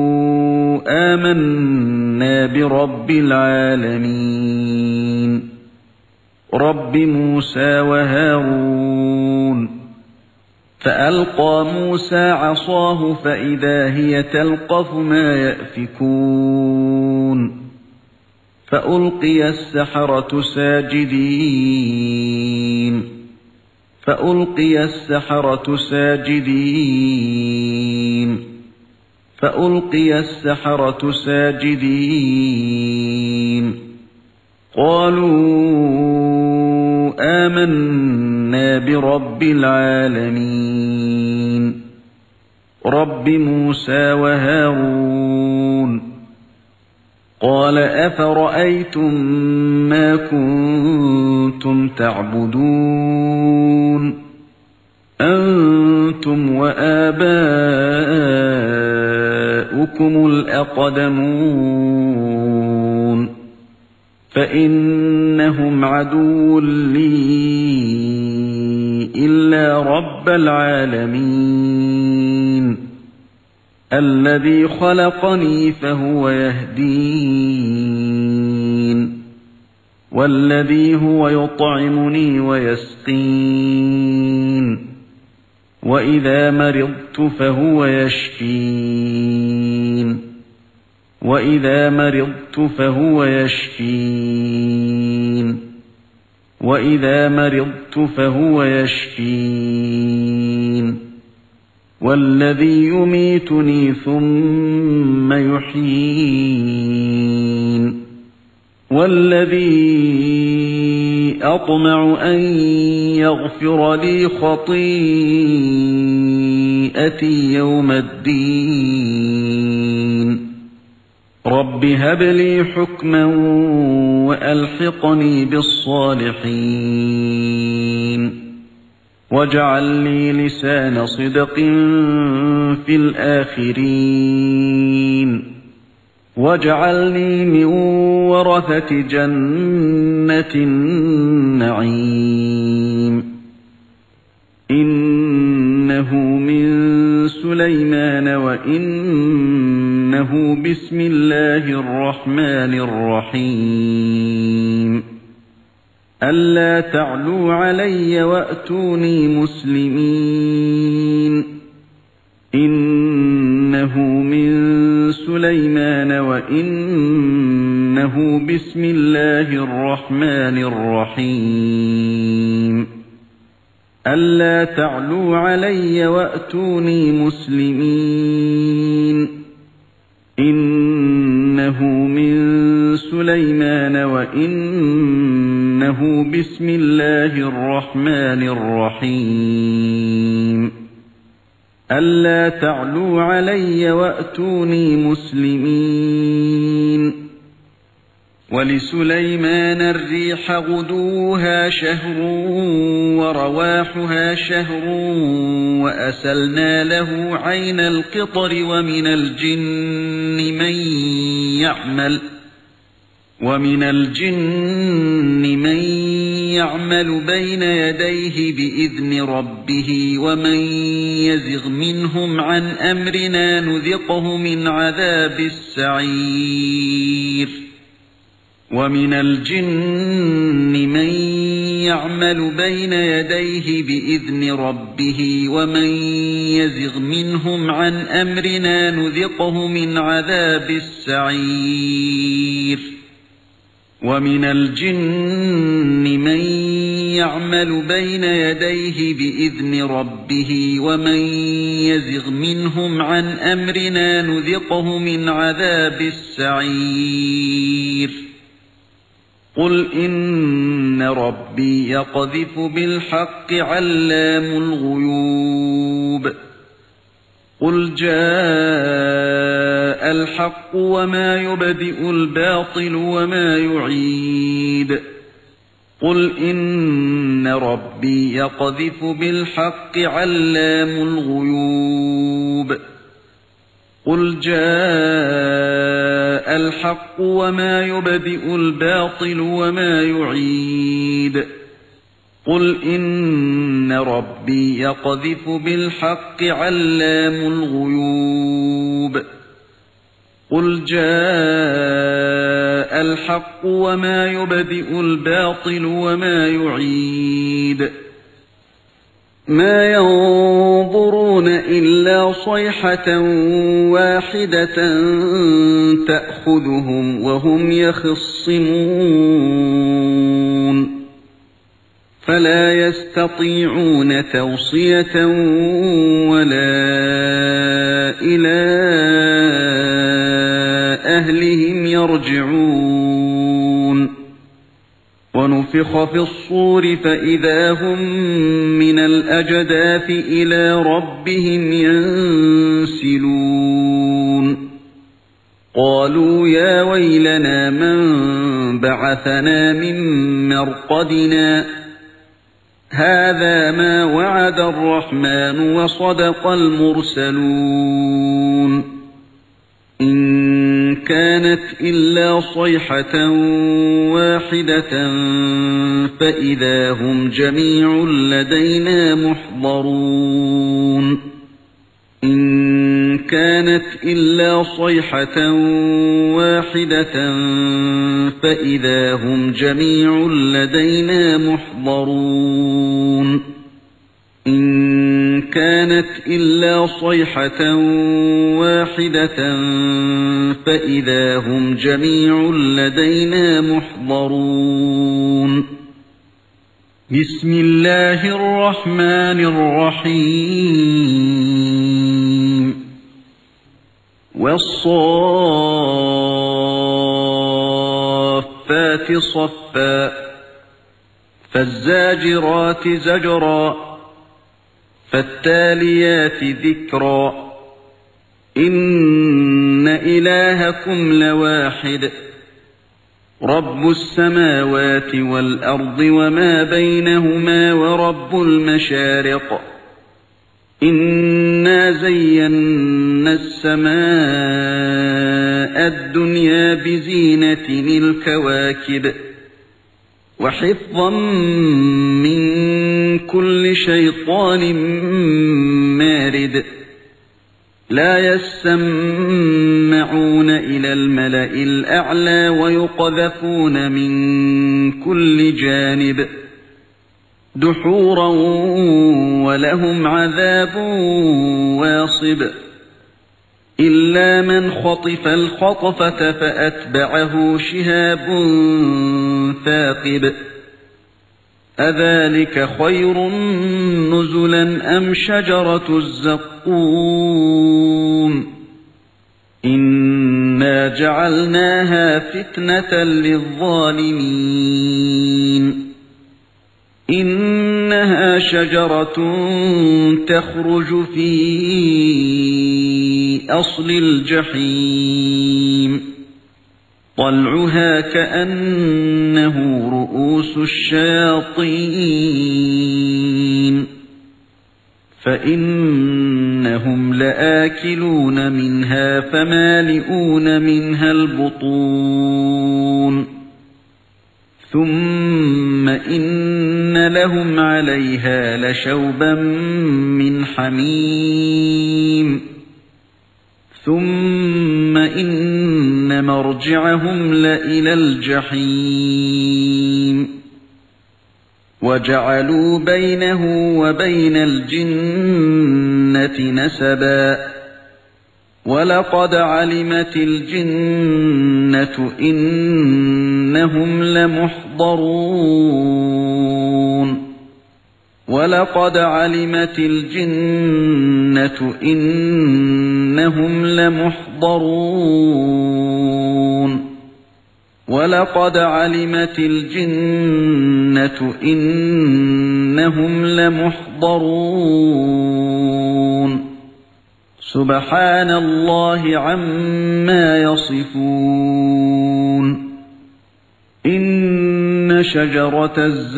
آمنا برب العالمين رب موسى وهارون فألقى موسى عصاه فإذا هي تلقف ما يأفكون فألقي السحرة ساجدين قالوا آمنا برب العالمين رب موسى وهارون قَالَ أَفَرَأَيْتُم مَّا كُنتُمْ تَعْبُدُونَ أَنتُمْ وَآبَاؤُكُمُ الْأَقْدَمُونَ فَإِنَّهُمْ عَدُوٌّ لِّي إِلَّا رَبَّ الْعَالَمِينَ الَّذِي خَلَقَنِي فَهُوَ يَهْدِينِ وَالَّذِي هُوَ يُطْعِمُنِي وَيَسْقِينِ وَإِذَا مَرِضْتُ فَهُوَ يَشْفِينِ وَإِذَا مَرِضْتُ فَهُوَ يَشْفِينِ وَإِذَا مَرِضْتُ فَهُوَ يَشْفِينِ وَالَّذِي يُمِيتُنِي ثُمَّ يُحْيِينِ وَالَّذِي أَطْمَعُ أَن يَغْفِرَ لِي خَطِيئَتِي يَوْمَ الدِّينِ رَبِّ هَبْ لِي حُكْمًا وَأَلْحِقْنِي بِالصَّالِحِينَ وَاجْعَل لِّي لِسَانَ صِدْقٍ فِي الْآخِرِينَ وَاجْعَلْنِي مِن وَرَثَةِ جَنَّةِ النَّعِيمِ إِنَّهُ مِن سُلَيْمَانَ وَإِنَّهُ بِسْمِ اللَّهِ الرَّحْمَٰنِ الرَّحِيمِ أَلَّا تَعْلُوا عَلَيَّ وَأْتُونِي مُسْلِمِينَ إِنَّهُ مِن سُلَيْمَانَ وَإِنَّهُ بِسْمِ اللَّهِ الرَّحْمَٰنِ الرَّحِيمِ أَلَّا تَعْلُوا عَلَيَّ وَأْتُونِي مُسْلِمِينَ إِنَّهُ مِن سُلَيْمَانَ وَإِنَّهُ بِسْمِ اللَّهِ الرَّحْمَٰنِ الرَّحِيمِ أَلَّا تَعْلُوا عَلَيَّ وَأْتُونِي مُسْلِمِينَ وَلِسُلَيْمَانَ الرِّيحَ غُدُوُّهَا شَهْرٌ وَرَوَاحُهَا شَهْرٌ وَأَسَلْنَا لَهُ عَيْنَ الْقِطْرِ وَمِنَ الْجِنِّ مَن يَعْمَلُ بَيْنَ يَدَيْهِ بِإِذْنِ رَبِّهِ وَمَن يَزِغْ مِنْهُمْ عَنْ أَمْرِنَا نُذِقْهُ مِنْ عَذَابِ السَّعِيرِ وَمِنَ الْجِنِّ مَن يَعْمَلُ بَيْنَ يَدَيْهِ بِإِذْنِ رَبِّهِ وَمَن يَزِغْ مِنْهُمْ عَنْ أَمْرِنَا نُذِقْهُ مِنْ عَذَابِ السَّعِيرِ وَمِنَ الْجِنِّ مَن يَعْمَلُ بَيْنَ يَدَيْهِ بِإِذْنِ رَبِّهِ وَمَن يَزِغْ مِنْهُمْ عَنْ أَمْرِنَا نُذِقْهُ مِنْ عَذَابِ السَّعِيرِ قُلْ إِنَّ رَبِّي يَقْذِفُ بِالْحَقِّ عَلَّامُ الْغُيُوبِ قُلْ جَاءَ الْحَقُّ وَمَا يُبْدِئُ الْبَاطِلُ وَمَا يُعِيدُ قُلْ إِنَّ رَبِّي يَقْذِفُ بِالْحَقِّ عَلَّامُ الْغُيُوبِ قُلْ جَاءَ الْحَقُّ وَمَا يُبْدِئُ الْبَاطِلُ وَمَا يُعِيدُ قُلْ إِنَّ رَبِّي يَقْذِفُ بِالْحَقِّ عَلَّامُ الْغُيُوبِ قُلْ جَاءَ الْحَقُّ وَمَا يُبْدِئُ الْبَاطِلُ وَمَا يُعِيدُ مَا يَنظُرُونَ إِلَّا صَيْحَةً وَاحِدَةً تَأْخُذُهُمْ وَهُمْ يَخِصِّمُونَ فَلَا يَسْتَطِيعُونَ تَوْصِيَةً وَلَا إِلَىٰ أَهْلِهِمْ يَرْجِعُونَ وَنُفِخَ فِي الصُّورِ فَإِذَا هُم مِّنَ الْأَجْدَاثِ إِلَىٰ رَبِّهِمْ يَنسِلُونَ قالوا يا ويلنا من بعثنا من مرقدنا هذا ما وعد الرحمن وصدق المرسلون إن كانت إلا صيحة واحدة فإذا هم جميع لدينا محضرون إن كانت إلا صيحة واحدة فإذا هم جميع لدينا محضرون إن كانت إلا صيحة واحدة فإذا هم جميع لدينا محضرون بسم الله الرحمن الرحيم والصافات صفا فالزاجرات زجرا فالتاليات ذكرا إن إلهكم لواحد رب السماوات والأرض وما بينهما ورب المشارق إنا زينا السماء الدنيا بزينة الكواكب وحفظا من كل شيطان مارد لا يسمعون إلى الملأ الأعلى ويقذفون من كل جانب دحورا ولهم عذاب واصب إلا من خطف الخطفة فأتبعه شهاب ثاقب أذلك خير نزلا أم شجرة الزقوم إنا جعلناها فتنة للظالمين إنها شجرة تخرج في أصل الجحيم طلعها كأنه رؤوس الشياطين فإنهم لآكلون منها فمالئون منها البطون ثم إن لهم عليها لشوبا من حميم ثم إن مرجعهم لإلى الجحيم وجعلوا بينه وبين الجنة نسبا ولقد علمت الجنة إنهم لمحضرون ولقد علمت الجنة إنهم لمحضرون ولقد علمت الجنة إنهم لمحضرون سبحان الله عما يصفون إن شجرة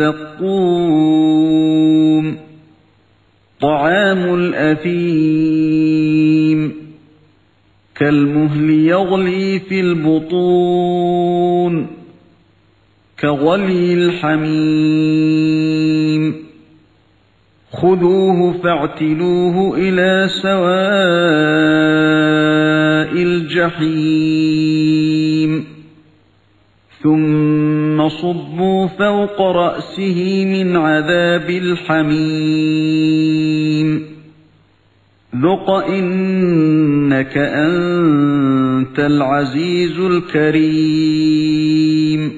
الزقوم طعام الأثيم كالمهل يغلي في البطون كغلي الحميم خذوه فاعتلوه إلى سواء الجحيم ثم صبوا فوق رأسه من عذاب الحميم ذق إنك أنت العزيز الكريم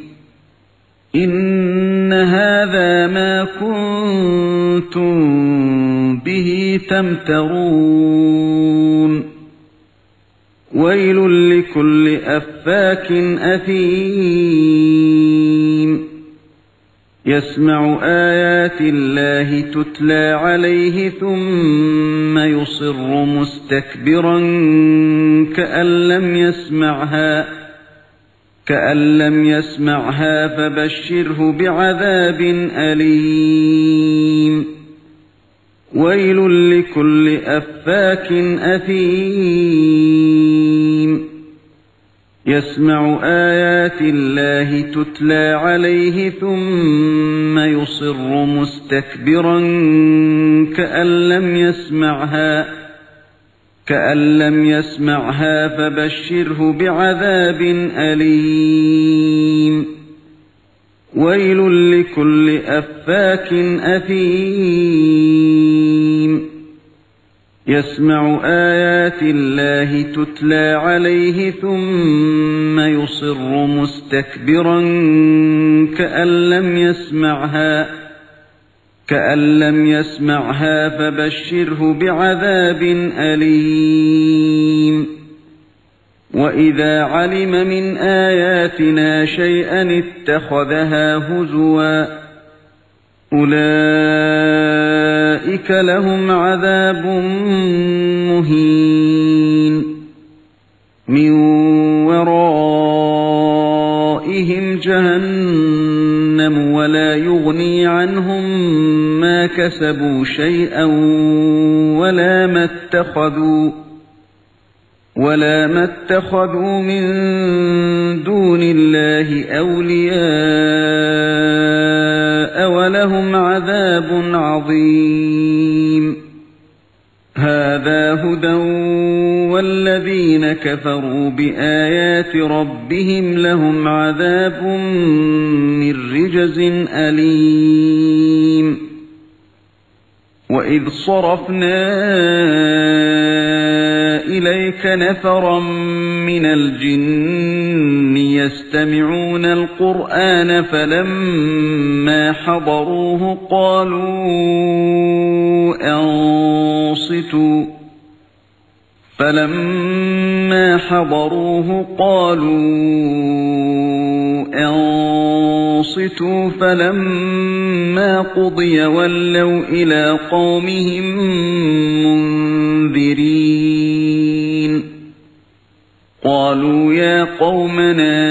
إن هذا ما كنتم به تمترون ويل لكل أفاك أثيم يسمع آيات الله تتلى عليه ثم يصر مستكبرا كأن لم يسمعها فبشره بعذاب أليم ويل لكل أفاك أثيم يسمع آيات الله تتلى عليه ثم يصر مستكبرا كأن لم يسمعها فبشره بعذاب أليم ويل لكل أفاك أثيم يسمع آيات الله تتلى عليه ثم يصر مستكبرا كأن لم يسمعها فبشره بعذاب أليم وإذا علم من آياتنا شيئا اتخذها هزوا أولئك لهم عذاب مهين من ورائهم جهنم ولا يغني عنهم ما كسبوا شيئا ولا ما اتخذوا من دون الله أولياء ولهم عذاب عظيم هذا هدى والذين كفروا بآيات ربهم لهم عذاب من رجز أليم وإذ صرفنا إليك نفرا من الجن يستمعون القرآن فلما حضروه قالوا أنصتوا فلما قضي ولوا إلى قومهم منذرين قالوا يا قومنا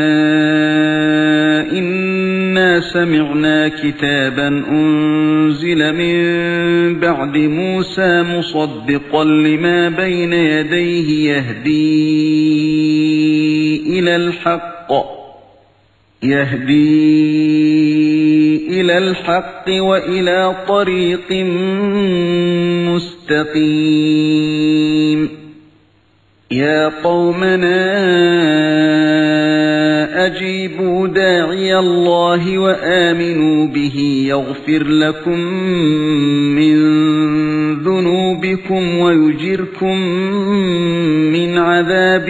إنا سمعنا كتابا أنزل من بعد موسى مصدقا لما بين يديه يهدي إلى الحق وإلى طريق مستقيم يا قومنا أجيبوا داعي الله وآمنوا به يغفر لكم من ذنوبكم ويجركم من عذاب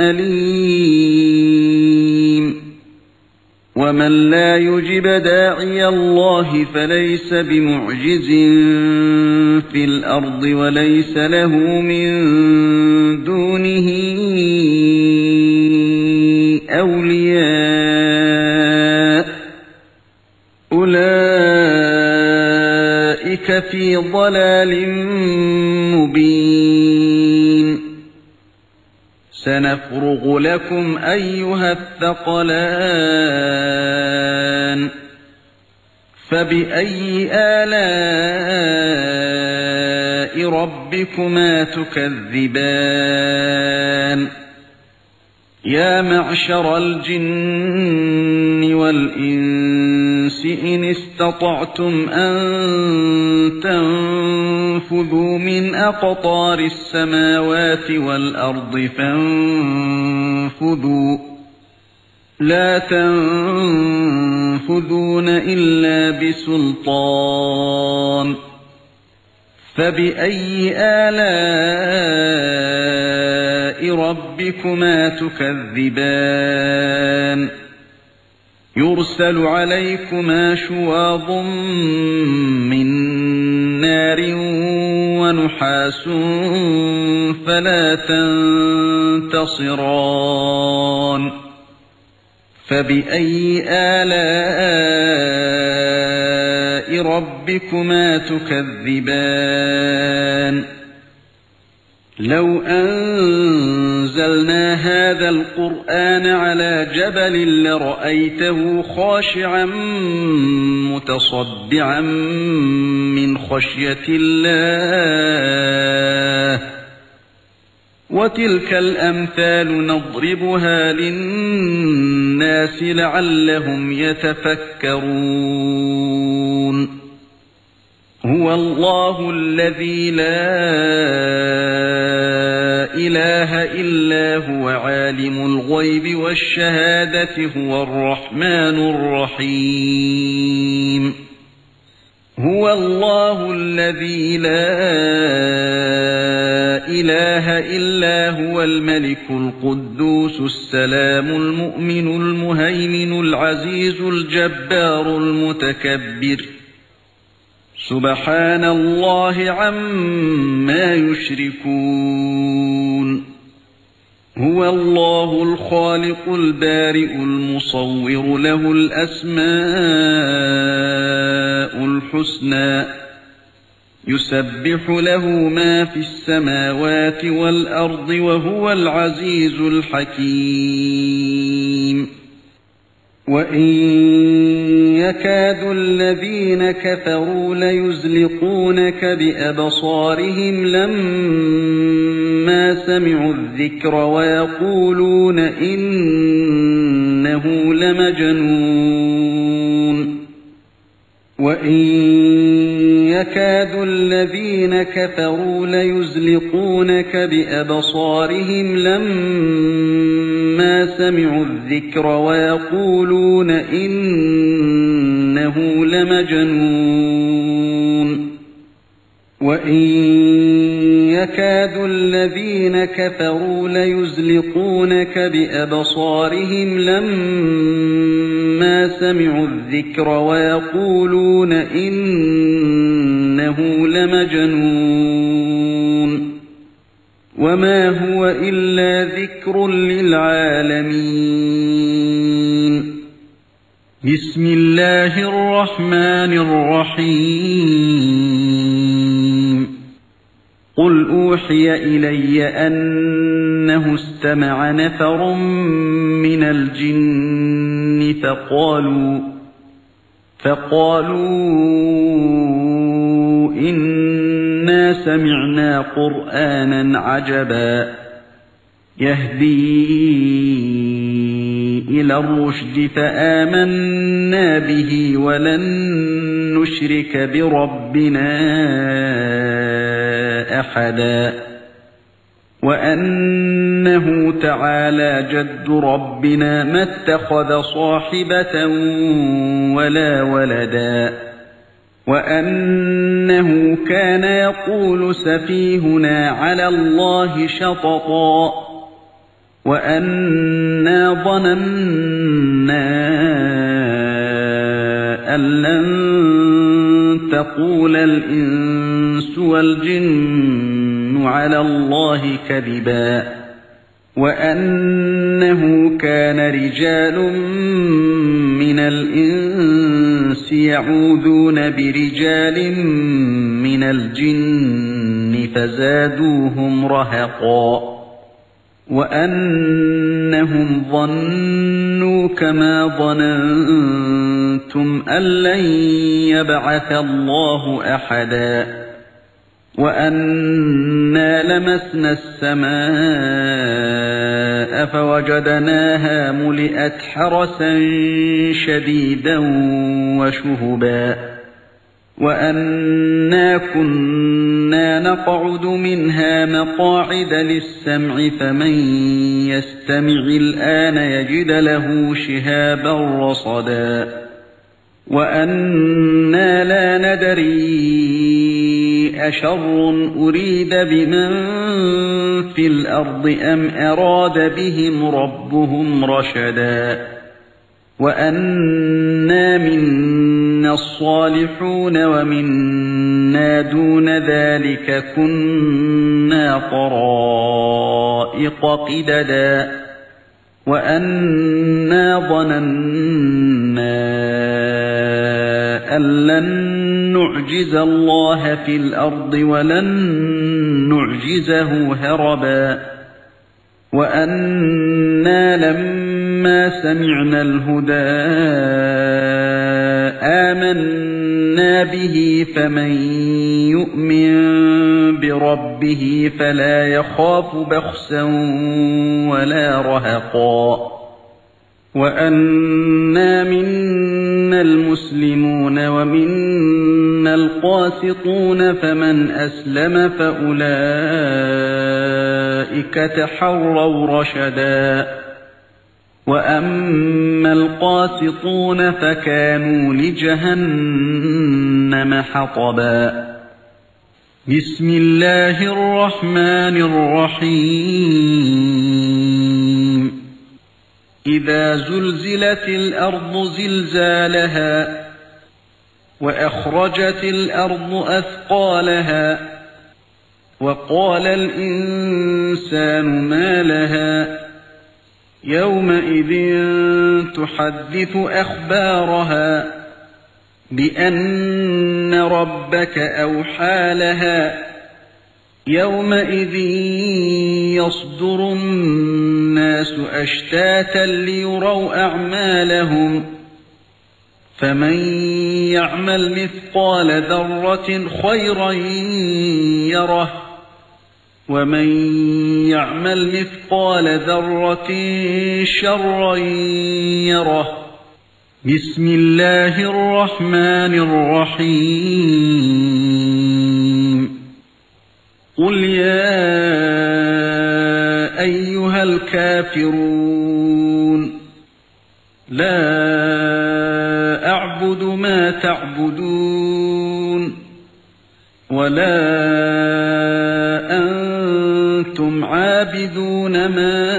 أليم ومن لا يجب داعي الله فليس بمعجز في الأرض وليس له من دونه أولياء أولئك في ضلال مبين سنفرغ لكم أيها الثقلان فبأي آلاء ربكما تكذبان يا معشر الجن والإنس إن استطعتم أن تنفذوا من أقطار السماوات والأرض فانفذوا لا تنفذون إلا بسلطان فبأي آلاء ربكما تكذبان يرسل عليكما شواظ من نار ونحاس فلا تنتصران فَبِأَيِّ آلَاءِ رَبِّكُمَا تُكَذِّبَانِ لَوْ أَنزَلْنَا هَذَا الْقُرْآنَ عَلَى جَبَلٍ لَّرَأَيْتَهُ خَاشِعًا مُّتَصَدِّعًا مِّنْ خَشْيَةِ اللَّهِ ۚ وَتِلْكَ الْأَمْثَالُ نَضْرِبُهَا لِلنَّاسِ لَعَلَّهُمْ يَتَفَكَّرُونَ هُوَ اللَّهُ الَّذِي لَا إِلَٰهَ إِلَّا هُوَ عَالِمُ الْغَيْبِ وَالشَّهَادَةِ هُوَ الرَّحْمَٰنُ الرَّحِيمُ هُوَ اللَّهُ الَّذِي لَا إِلَٰهَ إِلَّا هُوَ الْمَلِكُ الْقُدُّوسُ السَّلَامُ الْمُؤْمِنُ الْمُهَيْمِنُ الْعَزِيزُ الْجَبَّارُ الْمُتَكَبِّرُ سُبْحَانَ اللَّهِ عَمَّا يُشْرِكُونَ هُوَ اللَّهُ الْخَالِقُ الْبَارِئُ الْمُصَوِّرُ لَهُ الْأَسْمَاءُ الْحُسْنَى يُسَبِّحُ لَهُ مَا فِي السَّمَاوَاتِ وَالْأَرْضِ وَهُوَ الْعَزِيزُ الْحَكِيمُ وَإِن يَكَادُ الَّذِينَ كَفَرُوا لَيُزْلِقُونَكَ بِأَبْصَارِهِمْ لَمَّا سَمِعُوا الذِّكْرَ وَيَقُولُونَ إِنَّهُ لَمَجْنُونٌ وَإِن يَكَادُ الَّذِينَ كَفَرُوا لَيُزْلِقُونَكَ بِأَبْصَارِهِمْ لَمَّا سَمِعُوا الذِّكْرَ وَيَقُولُونَ إِنَّهُ لَمَجْنُونٌ وَإِن يَكَادُ الَّذِينَ كَفَرُوا لَيُزْلِقُونَكَ بِأَبْصَارِهِمْ لَمَّا سَمِعُوا الذِّكْرَ وَيَقُولُونَ إِنَّهُ لَمَجْنُونٌ وَمَا هُوَ إِلَّا ذِكْرٌ لِّلْعَالَمِينَ بِسْمِ اللَّهِ الرَّحْمَٰنِ الرَّحِيمِ قُلْ أُوحِيَ إِلَيَّ أَنَّهُ اسْتَمَعَ نَفَرٌ مِّنَ الْجِنِّ فَقَالُوا إِنَّا سَمِعْنَا قُرْآنًا عَجَبًا يَهْدِي إِلَى الرُّشْدِ فَآمَنَّا بِهِ وَلَن نُّشْرِكَ بِرَبِّنَا أَحَدًا وَأَنَّهُ تَعَالَىٰ جَدُّ رَبِّنَا مَا اتَّخَذَ صَاحِبَةً وَلَا وَلَدًا وَأَنَّهُ كَانَ يَقُولُ سَفِيهُنَا عَلَى اللَّهِ شَطَطًا وَأَنَّا ظَنَنَّا أَن لَّن تَقُولَ الْإِنسُ وَالْجِنُّ عَلَى اللَّهِ كَذِبًا وَأَنَّهُ كَانَ رِجَالٌ مِّنَ الْإِنسِ يَعُوذُونَ بِرِجَالٍ مِّنَ الْجِنِّ فَزَادُوهُمْ رَهَقًا وَأَنَّهُمْ ظَنُّوا كَمَا ظَنَنتُمْ أَن لَّن يَبْعَثَ اللَّهُ أَحَدًا وَأَنَّا لَمَسْنَا السَّمَاءَ فَوَجَدْنَاهَا مُلِئَتْ حَرَسًا شَدِيدًا وَشُهُبًا وَأَنَّا كُنَّا نَقْعُدُ مِنْهَا مَقَاعِدَ لِلسَّمْعِ فَمَن يَسْتَمِعِ الْآنَ يَجِدْ لَهُ شِهَابًا رَّصَدًا وَأَنَّا لَا نَدْرِي أَشَرٌّ أُرِيدَ بِمَن فِي الْأَرْضِ أَمْ أَرَادَ بِهِمْ رَبُّهُمْ رَشَدًا وَأَنَّا مِنَّا الصَّالِحُونَ وَمِنَّا دُونَ ذَلِكَ كُنَّا طَرَائِقَ قِدَدًا وَأَنَّا ظَنَنَّا أَن لَّن نُّعْجِزَ اللَّهَ فِي الْأَرْضِ وَلَن نُّعْجِزَهُ هَرَبًا وَأَنَّا لَمَّا سَمِعْنَا الْهُدَىٰ آمَنَّا بِهِ فَمَن يُؤْمِن بِرَبِّهِ فَلَا يَخَافُ بَخْسًا وَلَا رَهَقًا وَأَنَّا مِنَّا الْمُسْلِمُونَ وَمِنَّا الْقَاسِطُونَ فَمَنْ أَسْلَمَ فَأُولَٰئِكَ تَحَرَّوْا رَشَدًا وَأَمَّا الْقَاسِطُونَ فَكَانُوا لِجَهَنَّمَ حَطَبًا بسم الله الرحمن الرحيم إذا زلزلت الأرض زلزالها وأخرجت الأرض أثقالها وقال الإنسان ما لها يومئذ تحدث أخبارها بأن ربك أوحى لها يومئذ يصدر الناس أشتاتا ليروا أعمالهم فمن يعمل مثقال ذرة خيرا يره ومن يعمل مثقال ذرة شرا يره بسم الله الرحمن الرحيم قل يا أيها الكافرون لا أعبد ما تعبدون ولا أنتم عابدون ما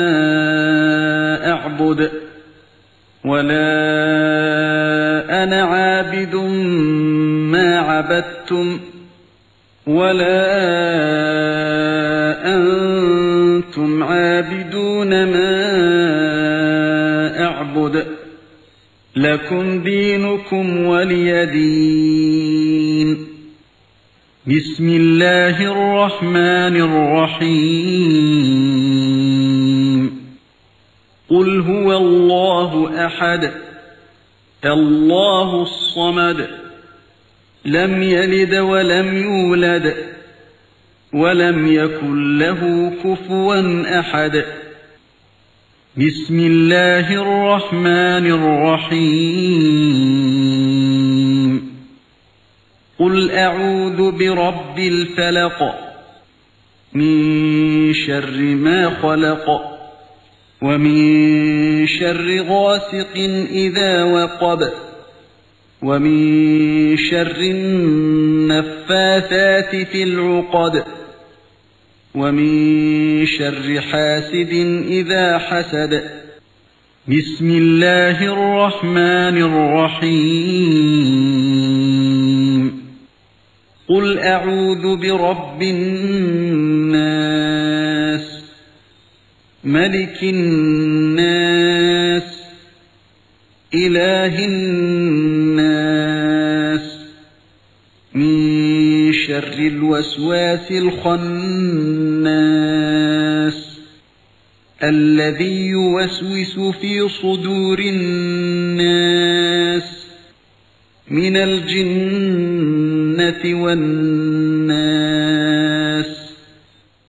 أعبد ولا أنا عابد ما عبدتم ولا أنتم عابدون ما أعبد لكم دينكم ولي دين بسم الله الرحمن الرحيم قل هو الله أحد الله الصمد لم يلد ولم يولد ولم يكن له كفوا أحد بسم الله الرحمن الرحيم قل أعوذ برب الفلق من شر ما خلق ومن شر غاسق إذا وقب ومن شر النفاثات في العقد ومن شر حاسد إذا حسد بسم الله الرحمن الرحيم قل أعوذ برب الناس ملك الناس إله الناس من شر الوسواس الخناس الذي يوسوس في صدور الناس من الجنة والناس